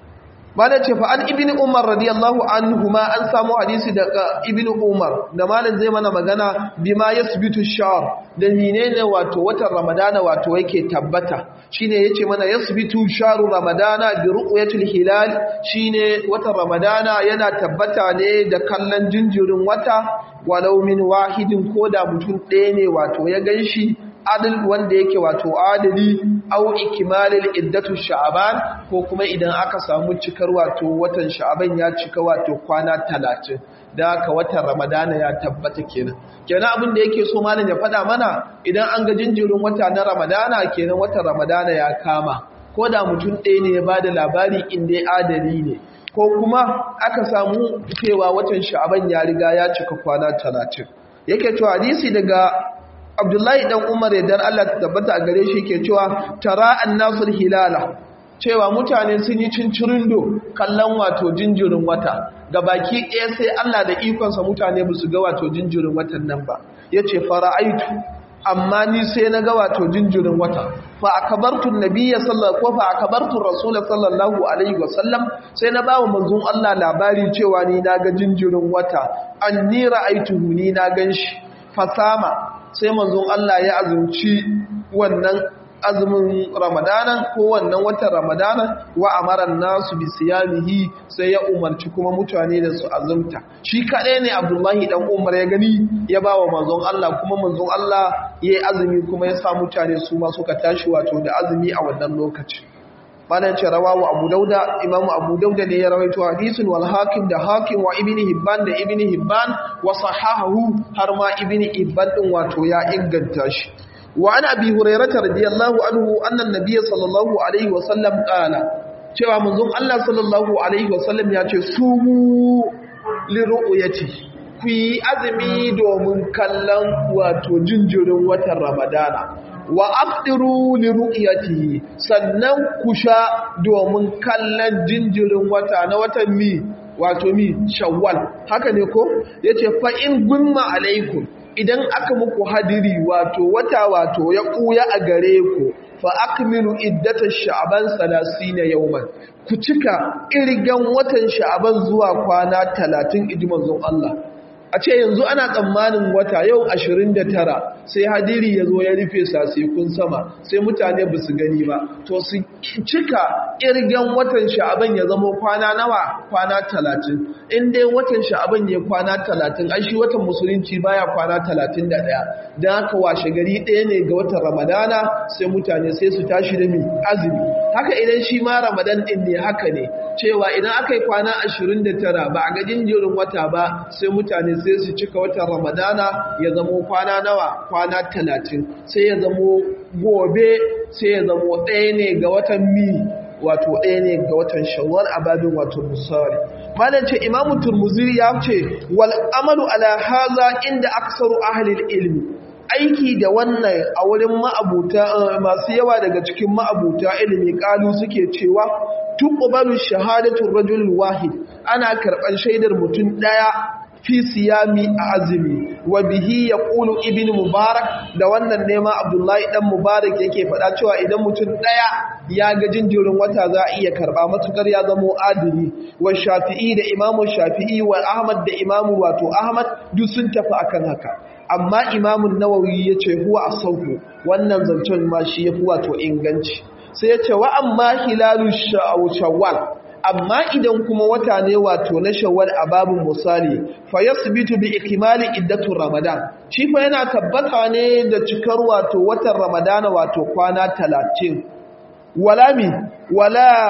malam ce fa an ibn umar radiyallahu anhu ma an samu hadisi daga ibn umar da malam zai mana magana bima yasbitu shahr da menene wato watan ramadana wato yake tabbata shine yace mana yasbitu shahru ramadana bi ru'yatil hilal shine watan ramadana yana tabbata ne da kallon jinjirin wata walau min wahidin koda mutum ɗaya ne wato ya ganshi adil wanda yake wato adali au ikmalil iddatu sha'ban ko kuma idan aka samu cikar wato watan sha'ban ya cika wato kwana talatin da haka watan ramadana ya tabbata kenan kenan abin da yake so malam ya faɗa mana idan an ga jinjirin wata na ramadana kenan watan ramadana ya kama ko da mutum ɗaya ne ya bada labari in dai adali ne ko kuma aka samu cewa watan sha'ban ya riga ya cika kwana talatin yake cewa hadisi daga Abdullahi dan Umar yadda Allah ta tabbata a gare shi ke cewa tara annasul hilala cewa mutane sun yi cincirindo kallon wato jinjirin wata gabaki ɗaya sai Allah da ikonsa mutane ba su ga wato jinjirin watan nan ba yace fara'aitu amma ni sai na ga wato jinjirin wata fa akabartu nabiyya sallallahu ko fa akabartu rasul sallallahu alaihi wasallam sai na bawo manzon Allah labari cewa ni na ga jinjirin wata anni ra'aituhu ni na ganshi fasama sai manzon Allah ya azumci wannan azumin Ramadana ko wannan watan Ramadana wa amaran nasu bi siyamihi sai ya umarci kuma mutane da su azumta shi kadai ne Abdullahi dan Umar ya gani ya bawa manzon Allah kuma manzon Allah yayi azumi kuma ya sa mutane su ma suka tashi wato da azumi a wannan lokaci malan ce rawahu Abu Dauda Imam Abu Dauda ne ya rawaito hadisin wal Hakim da Hakim wa Ibn Hibban da Ibn Hibban wa sahahahu har ma Ibn Hibban din wato ya inganta shi wa an Abi Hurairah radiyallahu anhu anna an-nabiy sallallahu alaihi wa sallam qala cewa manzon Allah sallallahu alaihi wa sallam ya ce sumu li ru'yati ku yi azumi domin kallon wato jinjirin watan Ramadana wa afdiru li ru'yatihi sannan ku sha domin kallon jinjirin wata na watan mi wato mi shawwal haka ne ko yace fa in gumma alaikum idan aka muku hadiri wato wata wato ya kuya a gare ku fa akmilu iddatash sha'ban salasina yawman ku cika irgan watan sha'ban zuwa kwana talatin ijmanzon Allah a ce yanzu ana tsammanin wata yau ashirin da tara sai hadiri ya zo ya rufe sasekun sama sai mutane ba su gani ba to su cika irgen watan sha'aban ya zama kwana nawa kwana talatin in dai watan sha'aban ya kwana talatin ai shi watan musulunci baya kwana talatin da ɗaya don haka washe gari ɗaya ne ga watan ramadana sai mutane sai su tashi da mi azumi haka idan shi ma ramadan ɗin ne haka ne cewa idan aka yi kwana ashirin da tara ba a ga jinjirin wata ba sai mutane sai su cika watan ramadana ya zamo kwana nawa kwana talatin sai ya zamo gobe sai ya zamo ɗaya ne ga watan mi wato ɗaya ne ga watan shawwal a babin wato musari malam ce imamu turmuzi ya ce wal amalu ala haza inda aksaru ahlil ilmi aiki da wannan a wurin ma'abuta masu yawa daga cikin ma'abuta ilimi kalu suke cewa tuqbalu shahadatu rajul wahid ana karɓar shaidar mutum ɗaya fi siyami a azumi wa bihi yaqulu ibnu mubarak da wannan nema abdullahi dan mubarak yake faɗa cewa idan mutum ɗaya ya ga jinjirin wata za a iya karɓa matukar ya zamo adili wa shafi'i da imamu shafi'i wa ahmad da imamu wato ahmad duk sun tafi akan haka amma imamun nawawi yace huwa as-sawfu wannan zancen ma shi yafi wato inganci sai yace wa amma hilalu shawwal amma idan kuma wata ne wato na shawwal a babin misali fa yasbitu bi ikmali iddatu ramadan shi fa yana tabbata ne da cikar wato watan ramadana wato kwana talatin wala mi wala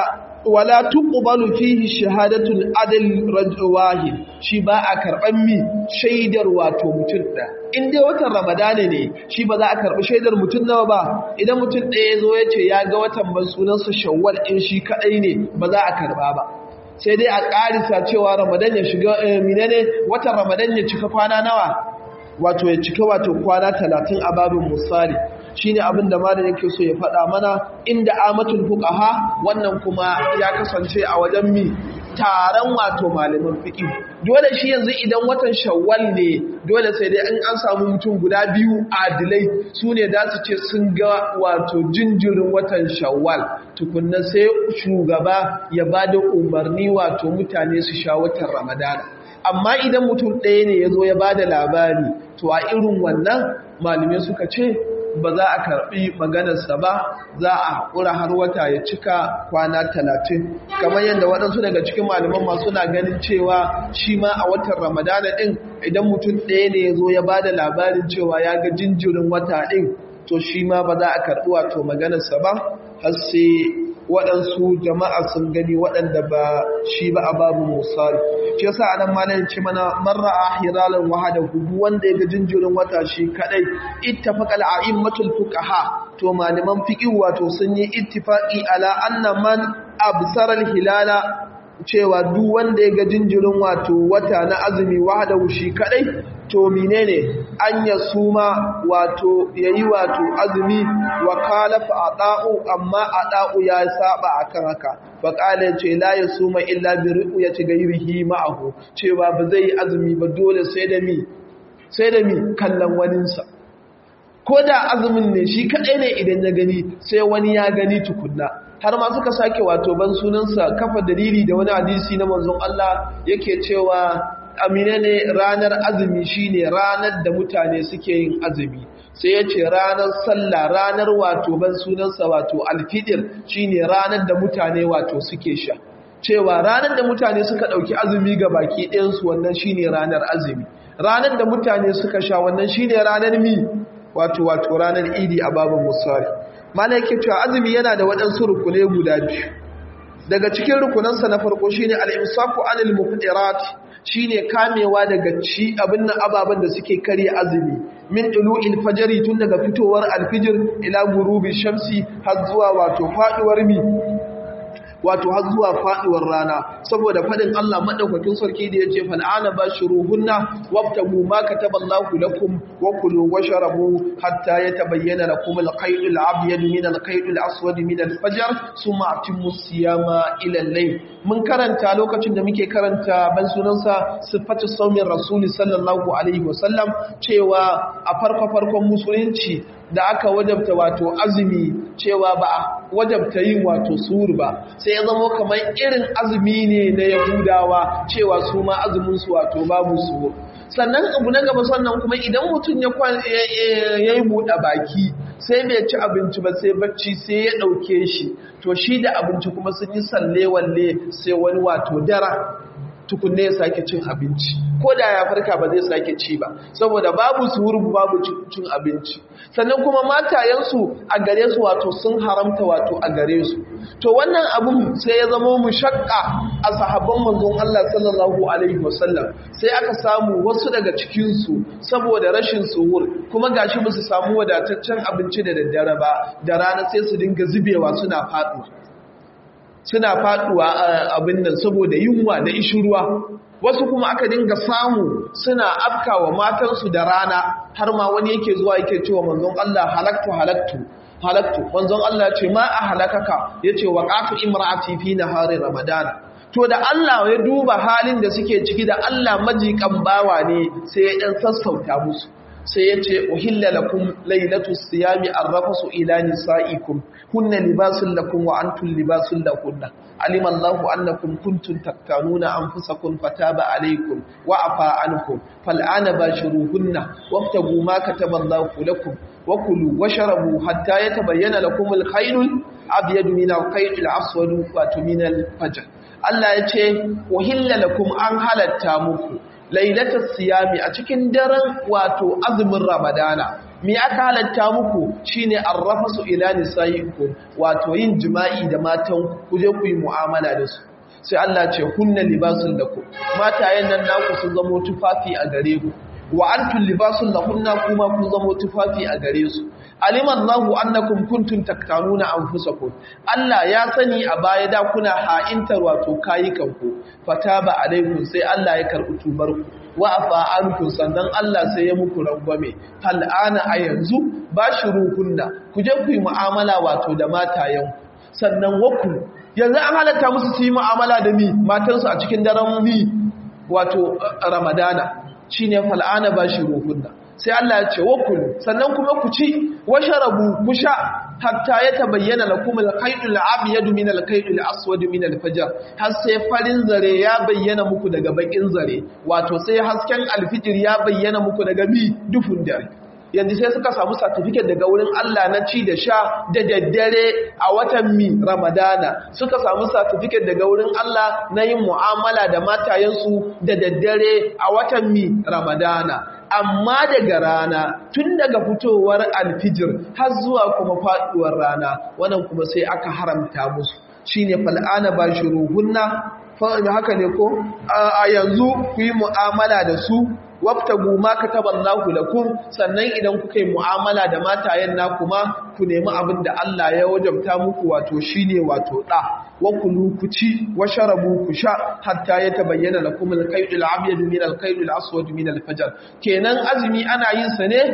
wala tuqbalu fihi shahadatul adl rajul wahid shi ba a karban mi shaidar wato mutum ɗaya. In dai watan ramadana ne shi ba za a karbi shaidar mutum nawa ba. Idan mutum ɗaya ya zo ya ce ya ga watan ban sunansa shawwal in shi kadai ne ba za a karba ba, sai dai a ƙarisa cewa ramadan ya shiga menene watan ramadan ya cika kwana nawa, wato ya cika wato kwana talatin a babin misali. Shine abin da malam yake so ya faɗa mana, inda amatul fuqaha wannan kuma ya kasance a wajen mi taron wato malaman fiqh. Dole shi yanzu idan watan shawwal ne dole sai dai in an samu mutum guda biyu adilai su ne za su ce sun ga wato jinjirin watan shawwal, tukunna sai shugaba ya bada umarni wato mutane su sha watan ramadana. Amma idan mutum ɗaya ne ya zo ya bada labari, to a irin wannan malamai suka ce ba za a karɓi maganarsa ba, za a haƙura har wata ya cika kwana talatin, kamar yadda waɗansu daga cikin malaman masu na ganin cewa shi ma a watan ramadana ɗin idan mutum ɗaya ne ya zo ya ba da labarin cewa ya ga jinjirin wata ɗin, to shi ma ba za a karɓi wato maganarsa ba har sai waɗansu jama'a sun gani waɗanda ba shi ba a babu misali. Shi yasa anan malamin ce mana marra a hiralan wahada hudu wanda ya ga jinjirin wata shi kadai ittafaqal a'immatul fuqaha, to malaman fiqh wato sun yi ittifaqi ala anna man absara al-hilala cewa duk wanda ya ga jinjirin wato wata na azumi wahada shi kadai, to menene an ya suma wato yayi wato azumi wa kalafa ada'u, amma ada'u ya saba akan haka fa qala ce la yasuma illa bi ru'yati ghayrihi ma'ahu, cewa ba zai azumi ba dole sai da mi sai da mi kallon waninsa. Ko da azumin ne shi kadai ne idan ya gani sai wani ya gani tukunna. Har ma suka sake wato ban sunansa kafa dalili da wani hadisi na manzon Allah yake cewa amina ne ranar azumi shine ranar da mutane suke yin azumi, sai ya ce ranar sallah ranar wato ban sunansa wato alfidir shine ranar da mutane wato suke sha, cewa ranar da mutane suka ɗauki azumi ga baki ɗayansu wannan shine ranar azumi, ranar da mutane suka sha wannan shine ranar mi wato wato ranar idi a babin musali. Mana yake cewa azumi yana da waɗansu rukune guda biyu. Daga cikin rukunansa na farko shine al-imsaku anil muqtirat, shine kamewa daga ci abin nan ababen da suke kare azumi, min dulu'il fajri tun daga fitowar alfijir ila gurubi shamsi har zuwa wato faduwar mi wato har zuwa faduwar rana, saboda fadin Allah madaukakin sarki da yace fal ana bashuruhunna wabtagu ma kataballahu lakum wa kulu washrabu hatta yatabayyana lakum al-khayt al-abyad min al-khayt al-aswad min al-fajr thumma atimmu siyama ila al-layl. Mun karanta lokacin da muke karanta ban sunansa sifatu sawmin rasul sallallahu alaihi wasallam cewa a farko farkon musulunci da aka wajabta wato azumi cewa ba a wajabta yin wato suhur ba, sai ya zama kamar irin azumi ne na Yahudawa cewa su ma azumin su wato babu suhur. Sannan abu na gaba, sannan kuma idan mutum ya yi buɗe baki sai bai ci abinci ba sai bacci sai ya ɗauke shi, to shi da abinci kuma sun yi salle walle sai wani wato dara tukunne ya sake cin abinci, ko da ya farka ba zai sake ci ba saboda babu suhur babu cin abinci. Sannan kuma matayensu a gare su wato sun haramta wato a gare su. To wannan abun sai ya zama mushakka a sahabban manzon Allah sallallahu alaihi wasallam, sai aka samu wasu daga cikin su saboda rashin suhur kuma gashi ba su samu wadataccen abinci da daddare ba, da rana sai su dinga zubewa suna faduwa suna faduwa abin nan saboda yunwa da ishirwa. Wasu kuma aka dinga samu suna afkawa matansu da rana, har ma wani yake zuwa yake cewa manzon Allah halaktu halaktu halaktu manzon Allah ce ma a halakaka, yace waqatu imraati fi nahari ramadana. To da Allah ya duba halin da suke ciki, da Allah majikan bawa ne sai ya dan sassauta musu, sai ya ce uhilla lakum laylatu siyami arrafasu ila nisaikum hunna libasun lakum wa antum libasun lahunna alima Allahu annakum kuntum taktanuna anfusakum fataba alaykum wa afa ankum fal'ana bashiruhunna wabtagu ma kataballahu lakum wa kulu washrabu hatta yatabayyana lakum al-khayrul abyad min al-khayr al-aswad wa min al-fajr. Allah ya ce uhilla lakum an halatta muku lailatul siyami a cikin daren wato azumin ramadana me aka halatta muku shine arrafasu ila nisaikum wato yin jima'i da matan ku je ku yi mu'amala da su sai Allah ce hunna libasul lakum matayen nan naku su zamo tufafi a gare ku wa antum libasul lahunna kuma ku zamo tufafi a gare su alimallahu annakum kuntum taktanuna anfusakum Allah ya sani a baya da kuna ha'intar wato kayukan ku fataba alaikum sai Allah ya karbi tubar ku wa afa ankum sannan Allah sai ya muku rangwame hal ana a yanzu bashiruhunna ku je ku yi mu'amala wato da matayen sannan waku yanzu an halatta musu su yi mu'amala da mi matansu a cikin daren mi wato ramadana shine fal'ana bashiruhunna sai Allah ya ce wakulu sannan kuma ku ci washarabu ku sha hatta ya tabayyana lakum al-qaydul abyad min al-qaydul aswad min al-fajr har sai farin zare ya bayyana muku daga bakin zare wato sai hasken alfijir ya bayyana muku daga bi dufun dare yanzu sai suka samu certificate daga wurin Allah na ci da sha da daddare a watan mi Ramadana suka samu certificate daga wurin Allah na yin mu'amala da matayensu da daddare a watan mi Ramadana amma daga rana tun daga fitowar alfijir har zuwa kuma faduwar rana wannan kuma sai aka haramta musu shine fal'ana bashiruhunna fa haka ne ko a yanzu ku yi mu'amala da su wabtagu ma kataballahu lakum sannan idan kuka yi mu'amala da matayen naku ma ku nemi abin da Allah ya wajabta muku wato shine wato da wa kulu ku ci wa sharabu ku sha hatta ya tabayyana lakum al-qaydul abyad min al-qaydul aswad min al-fajr kenan azumi ana yin sa ne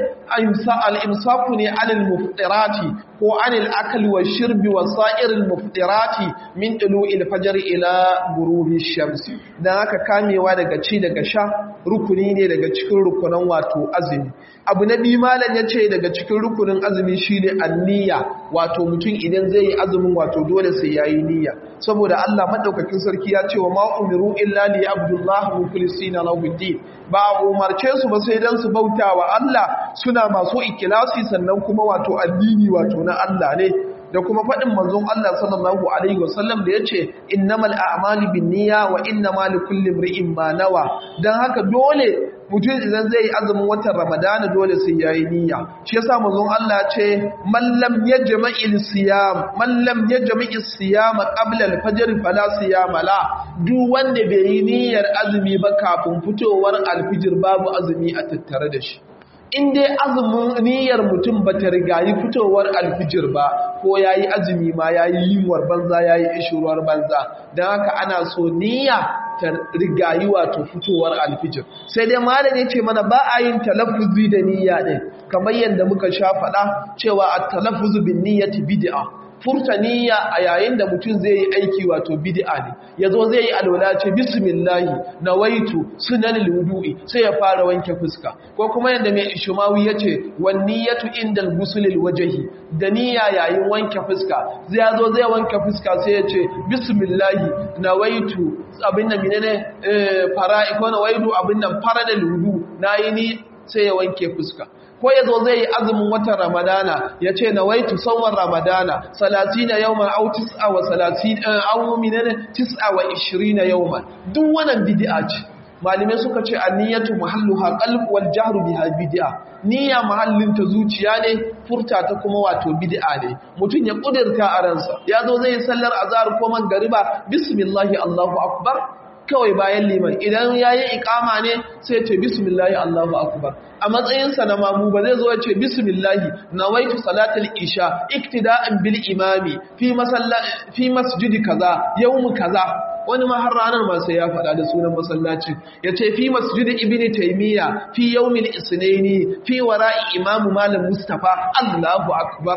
al-imsaku ne alal muftirati ko anil akli wa shirbi wa sa'iril muftirati min tulu'il fajr ila ghurubi shams dan haka kamewa daga ci daga sha rukuni ne daga cikin rukunan wato azumi abu na biyu malam yace daga cikin rukunin azumi shine an-niyya wato mutum idan zai yi azumin wato dole sai yayi niyya saboda Allah madaukakin sarki ya ce wa ma umiru illa li abdullahi mukhlisina lahu din ba umarce su ba sai dan su bautawa Allah suna masu ikhlasi sannan kuma wato addini wato na Allah ne da kuma faɗin manzon Allah sallallahu alaihi wasallam da yace innamal a'malu binniyya wa innamal likulli imrin ma nawa dan haka dole mutum idan zai yi azumin watan Ramadana dole sai yayi niyya shi yasa manzon Allah ce man lam yajma'il siyam man lam yajma'is siyam qabla al-fajr fala siyama la duk wanda bai yi niyyar azumi ba kafin fitowar al-fajr babu azumi a tattare da shi in dai azumin niyyar mutum ba ta rigayi fitowar alfijir ba ko ya yi azumi ma ya yi yimuwar banza ya yi ishirwar banza don haka ana so niyya ta rigayi wato fitowar alfijir sai dai malam ya ce mana ba a yin talaffuzi da niyya ɗin kamar yadda muka sha faɗa cewa a talaffuzu bin niyyati bid'a furta niyya a yayin da mutum zai yi aiki wato bid'a ne yazo zai yi alwala ce bismillahi nawaitu sunanul wudu'i sai ya fara wanke fuska ko kuma yanda mai ishmawi yace wan niyyatu indal ghusl wajhi da niyya yayin wanke fuska zai yazo zai wanke fuska sai yace bismillahi nawaitu abin nan menene fara'i ko nawaitu abin nan faradul wudu nayi ni sai ya wanke fuska ko ya zo zai yi azumin watan Ramadana ya ce na waitu sauwar Ramadana salatina yawman au tis'a wa salatina au minana tis'a wa ishirina yawman duk wannan bid'a ce malamai suka ce an-niyyatu mahalluha qalb wal jahru biha bid'a niyya mahallin ta zuciya ne furta ta kuma wato bid'a ne mutun ya kudirta a ransa ya zo zai yi sallar azhar ko magriba bismillahi Allahu akbar kawai bayan liman idan ya yi ikama ne sai ce bismillahi Allahu akbar a matsayinsa na mamu ba zai zo ya ce bismillahi nawaitu salatul isha iktida'an bil imami fi masalla fi masjidi kaza yawm kaza wani ma har ranar ma sai ya faɗa da sunan masallaci ya ce fi masjidi ibni taymiya fi yawmil isnaini fi wara'i imamu malam mustafa Allahu akbar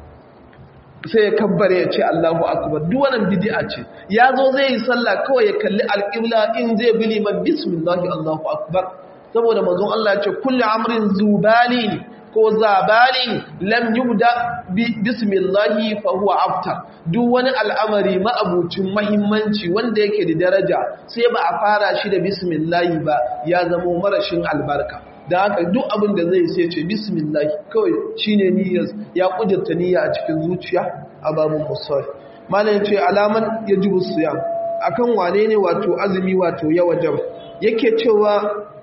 sai ya kabbare ya ce Allahu akbar duk wannan bid'a ce yazo zai yi sallah kawai ya kalli alqibla in zai bi liman bismillahi Allahu akbar saboda manzon Allah ya ce kullu amrin zubali ko zabali lam yubda bismillahi fa huwa aftar duk wani al'amari ma'abucin muhimmanci wanda yake da daraja sai ba a fara shi da bismillahi ba ya zama marashin albarka da haka duk abin da zai sai ce bismillah kawai shine niyyar ya kujirta niyya a cikin zuciya a babun musal malam ce alaman yajibu siyam akan wane ne wato azumi wato ya wajaba yake cewa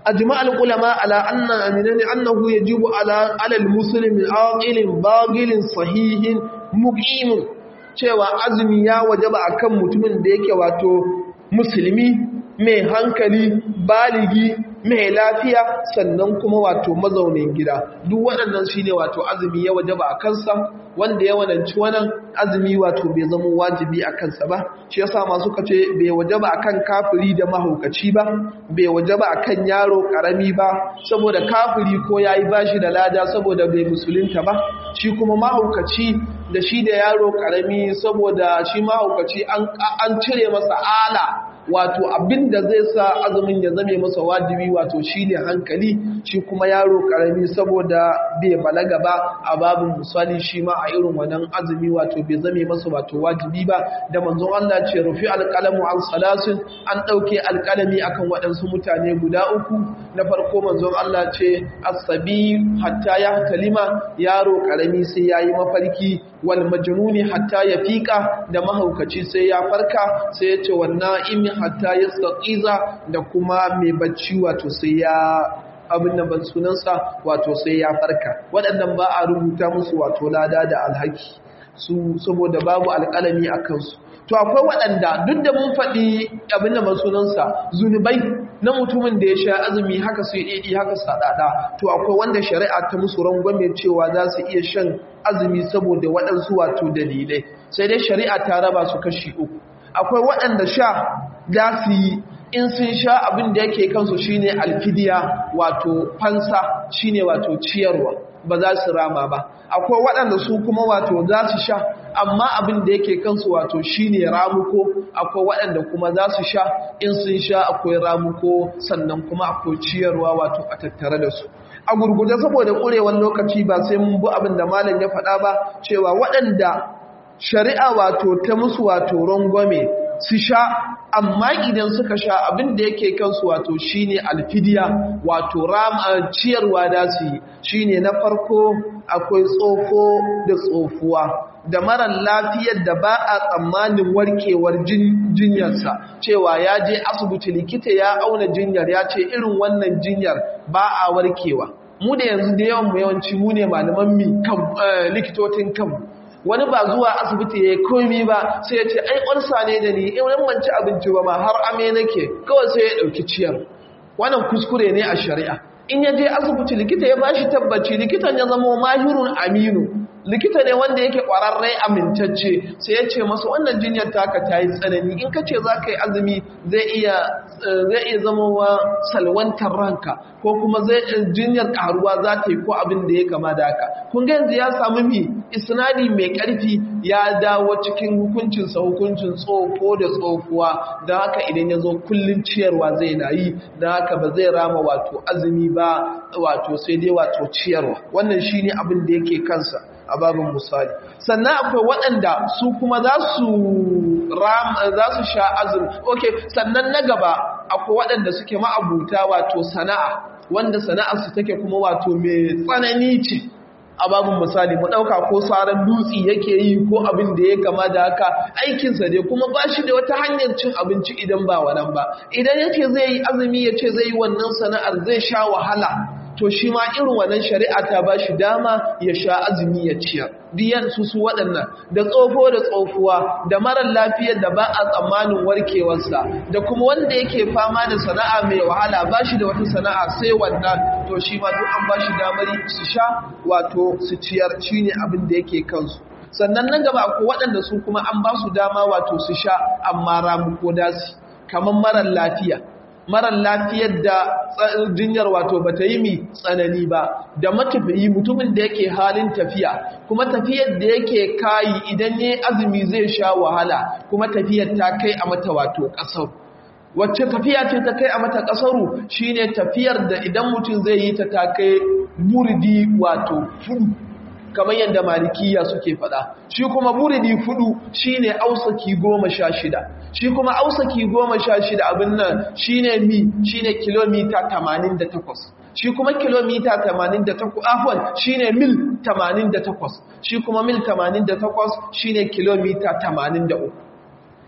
أجمع العلماء على أن أمنني أنه يجب على على المسلم عاقل باغل صحيح مقيم cewa azumi ya wajaba akan mutumin da yake wato musulmi mai hankali baligi mai lafiya sannan kuma wato mazaunin gida duk waɗannan shine wato azumi ya wajaba a kansa wanda ya wadanci wannan azumi wato bai zama wajibi a kansa ba shi yasa masu kace bai wajaba akan kafiri da mahaukaci ba bai wajaba akan yaro karami ba saboda kafiri ko yayi bashi da lada saboda bai musulunta ba shi kuma mahaukaci da shi da yaro karami saboda shi mahaukaci an an cire masa ala wato abinda zai sa azumin ya zame masa wajibi wato shine hankali shi kuma yaro karami saboda bai balaga ba a babin misali shi ma a irin wannan azumi wato bai zame masa wato wajibi ba da manzon Allah ce rufi alqalamu an salasin an dauke alqalami akan waɗansu mutane guda uku na farko manzon Allah ce as-sabi hatta ya kalima yaro karami sai yayi mafarki wal majnuni hatta ya fika da mahaukaci sai ya farka sai ya ce wannan imi hatta ya tsaqiza da kuma mai bacci wato sai ya abin da ban sunansa wato sai ya farka waɗannan ba a rubuta musu wato lada da alhaki su saboda babu alƙalami a kansu to akwai waɗanda duk da mun faɗi abin da ban sunansa zunubai na mutumin da ya sha azumi haka sai ɗaiɗi haka saɗaɗa to akwai wanda shari'a ta musu rangwame cewa za su iya shan azumi saboda waɗansu wato dalilai sai dai shari'a ta raba su kashi uku akwai waɗanda sha za su yi in sun sha abin da yake kansu shine alfidiya wato fansa shine wato ciyarwa ba za su rama ba akwai waɗanda su kuma wato za su sha amma abin da yake kansu wato shine ramuko akwai waɗanda kuma za su sha in sun sha akwai ramuko sannan kuma akwai ciyarwa wato a tattare da su a gurguje saboda ƙurewar lokaci ba sai mun bi abin da malam ya faɗa ba cewa waɗanda shari'a wato ta musu wato rangwame su sha amma idan suka sha abin da yake kansu wato shine alfidiya wato ram ciyarwa da su yi shine na farko akwai tsofo da tsofuwa da mara lafiyar da ba a tsammanin warkewar jinyarsa cewa ya je asibiti likita ya auna jinyar ya ce irin wannan jinyar ba a warkewa mu da yanzu da yawan mu yawanci mu ne malaman mi likitotin kanmu wani ba zuwa asibiti ya yi komi ba sai ya ce ai ƙwarsa ne da ni in manci abinci ba ma har ame nake kawai sai ya ɗauki ciyar wannan kuskure ne a shari'a in ya je asibiti likita ya bashi tabbaci likitan ya zama mahirun aminu likita ne wanda yake ƙwararre amintacce sai ya ce masa wannan jinyar taka ta yi tsanani in ka ce za ka yi azumi zai iya zama wa salwantar ranka ko kuma jinyar ƙaruwa za ta yi ko abin da ya kama da haka kun ga yanzu ya samu mi isnadi mai ƙarfi ya dawo cikin hukuncinsa hukuncin tsofo da tsofuwa don haka idan ya zo kullum ciyarwa zai na yi don haka ba zai rama wato azumi ba wato sai dai wato ciyarwa wannan shine abin da yake kansa a babin misali sannan akwai waɗanda su kuma za su za su sha azumi okay sannan na gaba akwai waɗanda suke ma'abuta wato sana'a wanda sana'ar su take kuma wato mai tsanani ce a babin misali mu ɗauka ko saran dutse yake yi ko abin da ya kama da haka aikinsa dai kuma ba shi da wata hanyar cin abinci idan ba wannan ba idan yake zai yi azumi ya ce zai yi wannan sana'ar zai sha wahala to shi ma irin wannan shari'a ta ba shi dama ya sha azumi ya ciyar biyan su su waɗannan da tsofo da tsofuwa da marar lafiyar da ba a tsammanin warkewarsa da kuma wanda yake fama da sana'a mai wahala ba shi da wata sana'a sai wannan to shi ma duk an ba shi damar su sha wato su ciyar shi ne abin da yake kansu sannan nan gaba akwai waɗanda su kuma an ba su dama wato su sha amma ramu ko dasi kamar marar lafiya marar lafiyar da jinyar wato bata yi mi tsanani ba da matafiyi mutumin da yake halin tafiya kuma tafiyar da yake kayi idan ne azumi zai sha wahala kuma tafiyar ta kai a mata wato ƙasar wacce tafiya ce ta kai a mata ƙasaru shine tafiyar da idan mutum zai yi ta ta kai burdi wato fudu kamar yadda malikiya suke fada shi kuma buridi fudu shine ausaki goma sha shida shi kuma ausaki goma sha shida abin nan shine mi shine kilomita tamanin da takwas shi kuma kilomita tamanin da takwas afwan shine mil tamanin da takwas shi kuma mil tamanin da takwas shine kilomita tamanin da uku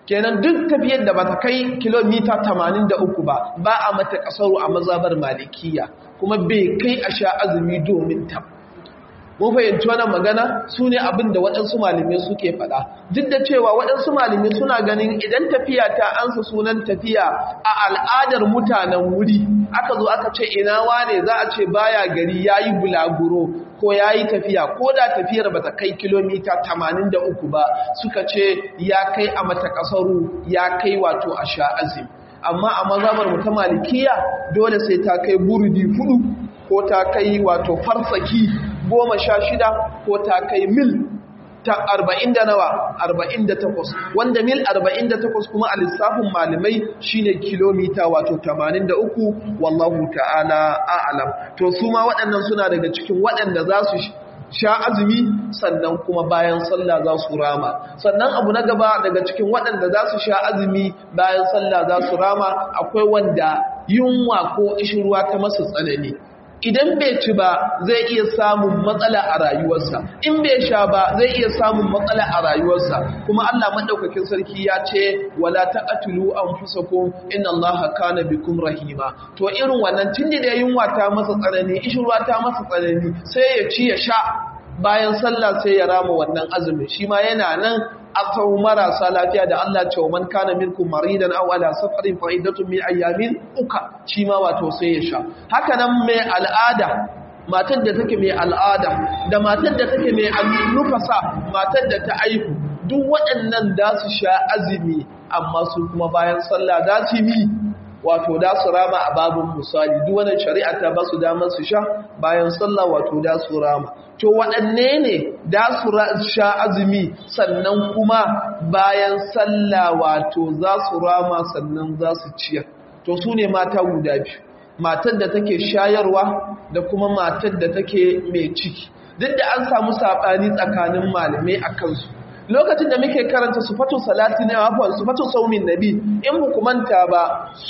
kenan duk tafiyar da ba ta kai kilomita tamanin da uku ba ba a mata kasaru a mazhabar malikiya kuma bai kai a sha azumi domin ta. Mun fahimci wannan magana su ne abin da waɗansu malamai suke faɗa duk da cewa waɗansu malamai suna ganin idan tafiya ta ansa sunan tafiya a al'adar mutanen wuri aka zo aka ce ina wane za a ce baya gari yayi bulaguro ko yayi tafiya ko da tafiyar bata kai kilomita tamanin da uku ba suka ce ya kai a mata kasaru ya kai wato a sha azumi. Amma a mazhabar mu ta malikiya dole sai ta kai burudi hudu ko ta kai wato farsaki goma sha shida ko ta kai mil ta arba'in da nawa arba'in da takwas wanda mil arba'in da takwas kuma a lissafin malamai shine kilomita wato tamanin da uku wallahu ta'ala a'lam. To su ma waɗannan suna daga cikin waɗanda za su sha azumi sannan kuma bayan sallah za su rama. Sannan abu na gaba daga cikin waɗanda za su sha azumi bayan sallah za su rama akwai wanda yunwa ko ishirwa ta masa tsanani. Idan bai ci ba zai iya samun matsala a rayuwarsa, in bai sha ba zai iya samun matsala a rayuwarsa. Kuma Allah madaukakin sarki ya ce wala taqtulu anfusakum inna Allaha kana bikum rahima. To irin wannan tunda da yunwa ta masa tsanani, ishirwa ta masa tsanani, sai ya ci ya sha bayan sallah sai ya rama wannan azumi. Shi ma yana nan asau marasa lafiya da Allah ce wa man kana minkum maridan aw ala safarin fa iddatun min ayamin uka shi ma wato sai ya sha. Haka nan mai al'ada matar da take mai al'ada da matar da take mai nufasa matar da ta aihu duk waɗannan da su sha azumi amma su kuma bayan sallah da su yi wato da su rama a babin misali duk wannan shari'a ta ba su damar su sha bayan sallah wato da su rama. To waɗanne ne da su sha azumi sannan kuma bayan sallah wato za su rama sannan za su ciyar. To su ne mata guda biyu, matar da take shayarwa da kuma matar da take mai ciki. Duk da an samu saɓani tsakanin malamai a kansu. Lokacin da muke karanta sufatu salati ne afwan sufatu saumin nabi in hukumanta ba su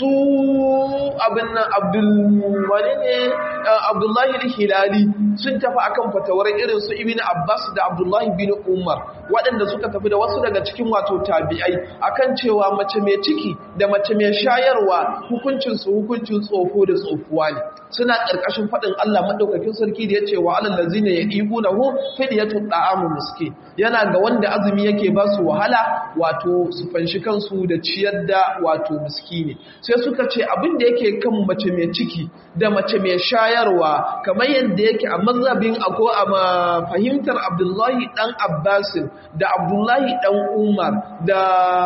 abin nan Abdul wani ne Abdullahi al-Hilali sun tafi akan fatawar irin su Ibn Abbas da Abdullahi bin Umar waɗanda suka tafi da wasu daga cikin wato tabi'ai akan cewa mace mai ciki da mace mai shayarwa hukuncin su hukuncin tsofo da tsofuwa ne. Suna ƙarƙashin faɗin Allah madaukakin sarki da yace wa alal ladzina yaqunahu fidyatu ta'amu miskin yana ga wanda azumi yake ba su wahala wato su fanshi kansu da ciyar da wato miskini. Sai suka ce abin da yake kan mace mai ciki da mace mai shayarwa kamar yadda yake a mazhabin ako a fahimtar Abdullahi dan Abbas da Abdullahi dan Umar da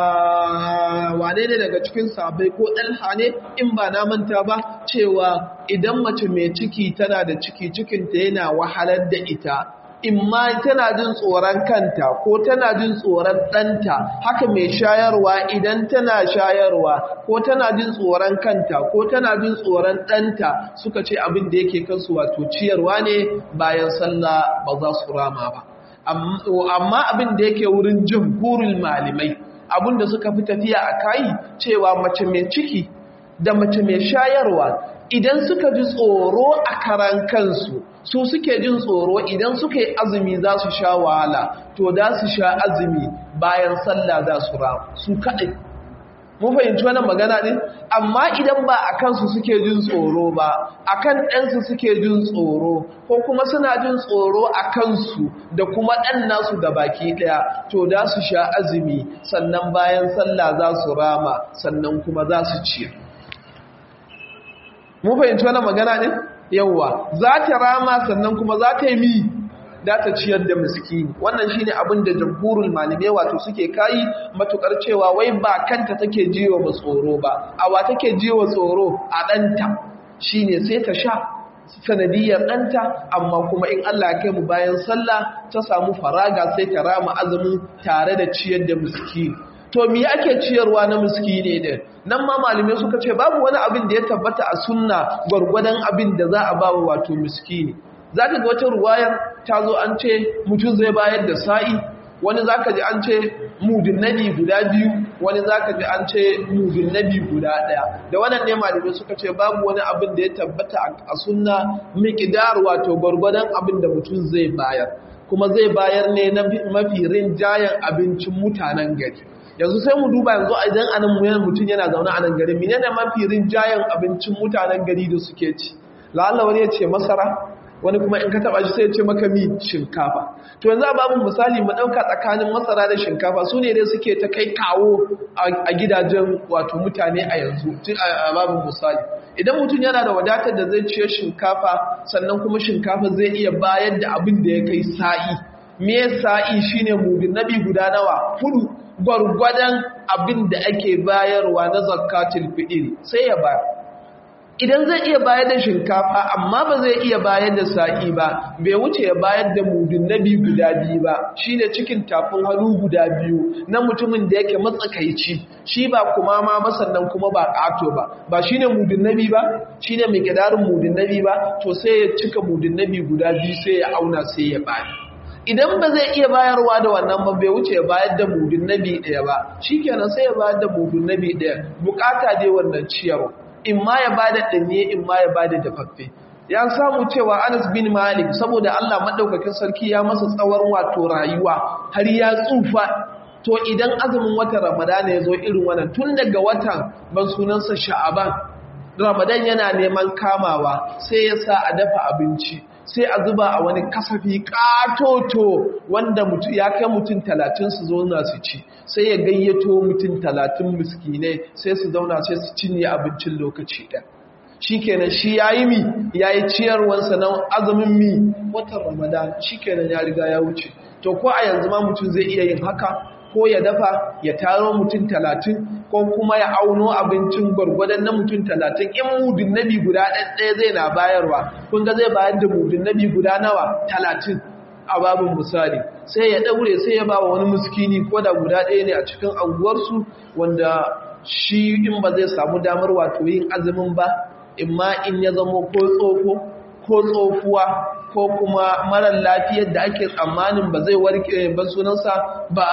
wane ne daga cikin sahabbai ko Talha ne in ba na manta ba cewa idan mace mai ciki tana da ciki cikinta yana wahalar da ita imma tana jin tsoron kanta ko tana jin tsoron ɗanta haka mai shayarwa idan tana shayarwa ko tana jin tsoron kanta ko tana jin tsoron ɗanta suka ce abin da yake kansu wato ciyarwa ne bayan sallah ba za su rama ba. Amma abin da yake wurin jumhurul malamai abin da suka fi tafiya a kayi cewa mace mai ciki da mace mai shayarwa idan suka ji tsoro a karan kansu su suke jin tsoro idan suka yi azumi za su sha wahala to da su sha azumi bayan sallah za su ramu su kaɗai. Mun fahimci wannan magana ne amma idan ba a kansu suke jin tsoro ba a kan ɗansu suke jin tsoro ko kuma suna jin tsoro a kansu da kuma ɗan nasu da baki ɗaya to da su sha azumi sannan bayan sallah za su rama sannan kuma za su ciyar. Mun fahimci wannan magana ne yawwa za ta rama sannan kuma za ta yi mi da ta ciyar da miskini. Wannan shine abin da jamhurul malamai wato suke kai matukar cewa wai ba kanta take jiwa ba tsoro ba awa take jiwa tsoro a ɗanta shine sai ta sha sanadiyar ɗanta amma kuma in Allah ya kai mu bayan sallah ta samu faraga sai ta rama azumin tare da ciyar da miskini. To me ake ciyarwa na miskini ne nan ma malamai suka ce babu wani abin da ya tabbata a sunna gwargwadon abin da za a ba wa wato miskini. Zaka ga wata ruwayar ta zo an ce mutum zai bayar da sa'i wani zaka ji an ce mudun nabi guda biyu wani zaka ji an ce mudun nabi guda daya da wannan ne malamai suka ce babu wani abin da ya tabbata a sunna miqdar wato gwargwadon abin da mutum zai bayar kuma zai bayar ne na mafi rinjayen abincin mutanen gari. yanzu sai mu duba yanzu idan anan mu mutum yana zaune a nan garin menene mafi rinjayen abincin mutanen gari da suke ci la'alla wani ya ce masara wani kuma in ka taba shi sai ya ce maka mi shinkafa to yanzu a babu misali mu dauka tsakanin masara da shinkafa su ne dai suke ta kai kawo a gidajen wato mutane a yanzu a babu misali idan mutum yana da wadatar da zai ciye shinkafa sannan kuma shinkafa zai iya bayar da abin da ya kai sa'i me sa'i shine mudun nabi guda nawa hudu gwargwadon abin da ake bayarwa na zakatul fitr sai ya bayar idan zai iya bayar da shinkafa amma ba zai iya bayar da sa'i ba bai wuce ya bayar da mudun nabi guda biyu ba shine cikin tafin hannu guda biyu na mutumin da yake matsakaici shi ba kuma ma ba sannan kuma ba ƙato ba ba shine mudun nabi ba shine mai kidarin mudun nabi ba to sai ya cika mudun nabi guda biyu sai ya auna sai ya bayar idan ba zai iya bayarwa da wannan ba bai wuce ya bayar da mudun nabi ɗaya ba shikenan sai ya bayar da mudun nabi ɗaya bukata dai wannan ciyarwa in ma ya bada danye in ma ya bada dafaffe ya samu cewa Anas bin Malik saboda Allah madaukakin sarki ya masa tsawon wato rayuwa har ya tsufa to idan azumin watan Ramadan ya zo irin wannan tun daga watan ban sunansa Sha'aban Ramadan yana neman kamawa sai ya sa a dafa abinci sai a zuba a wani kasafi katoto wanda ya kai mutum talatin su zo na su ci sai ya gayyato mutum talatin miskinai sai su zauna sai su cinye abincin lokaci ɗaya shi kenan shi ya yi mi ya yi ciyarwansa na azumin mi watan ramadan shi kenan ya riga ya wuce to ko a yanzu ma mutum zai iya yin haka ko ya dafa ya taro mutum talatin ko kuma ya auno abincin gwargwadon na mutum talatin in mudun nabi guda ɗaya zai na bayarwa kun ga zai bayar da mudun nabi guda nawa talatin a babin misali sai ya ɗaure sai ya ba wa wani muskini ko da guda ɗaya ne a cikin anguwarsu wanda shi in ba zai samu damar wato yin azumin ba in ma in ya zama ko tsofo ko tsofuwa ko kuma marar lafiyar da ake tsammanin ba zai warke ba sunansa ba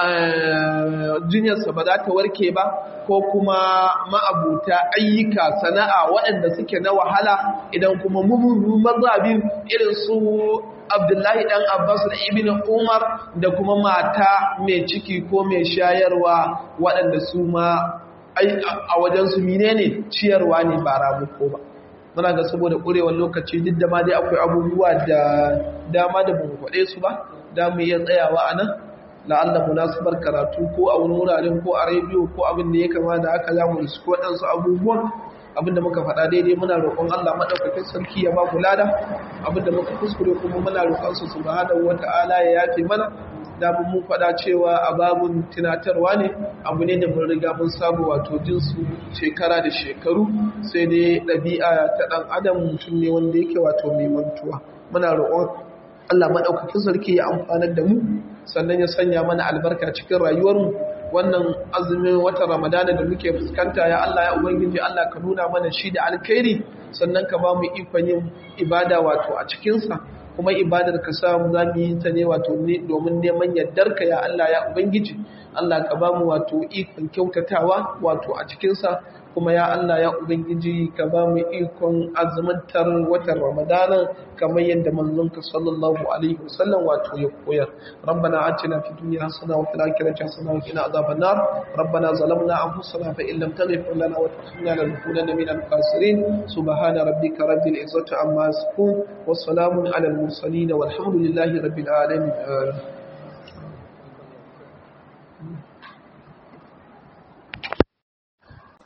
jinyarsa ba za ta warke ba ko kuma ma'abuta ayyuka sana'a waɗanda suke na wahala idan kuma mummun mazhabin irin su Abdullahi dan Abbas da Ibn Umar da kuma mata mai ciki ko mai shayarwa waɗanda su ma a wajen su menene ciyarwa ne ba ramuko ba muna ga saboda ƙurewar lokaci duk da ma dai akwai abubuwa da dama da ban kwaɗe su ba da mu iya tsayawa a nan la'alla munasibar karatu ko a wani wuraren ko a rediyo ko abin da ya kama da haka za mu riski waɗansu abubuwan abin da muka faɗa daidai muna roƙon Allah maɗaukakin sarki ya ba mu lada abin da muka kuskure kuma muna roƙon su subhanahu wata'ala ya yafe mana da mun faɗa cewa a babun tunatarwa ne abu ne da mun riga mun samu wato jinsu shekara da shekaru sai dai ɗabi'a ta ɗan adam mutum ne wanda yake wato mai mantuwa muna roƙon Allah maɗaukakin sarki ya amfanar da mu sannan ya sanya mana albarka cikin rayuwarmu wannan azumin watan ramadana da muke fuskanta ya Allah ya ubangiji Allah ka nuna mana shi da alkhairi sannan ka ba mu ikon yin ibada wato a cikinsa kuma ibadar ka samu za mu yi ta ne wato domin neman yardarka ya Allah ya ubangiji Allah ka ba mu wato ikon kyautatawa wato a cikinsa kuma ya Allah ya ubangiji ka ba mu ikon azumantar watan ramadana kamar yadda manzonka sallallahu alaihi wasallam wato ya koyar rabbana atina fid dunya hasana wa fil akhirati hasana wa qina adhaban nar rabbana zalamna anfusana fa in lam taghfir lana wa tarhamna lanakunanna minal khasirin subhana rabbika rabbil izzati amma yasifun wa salamun alal mursalin walhamdulillahi rabbil alamin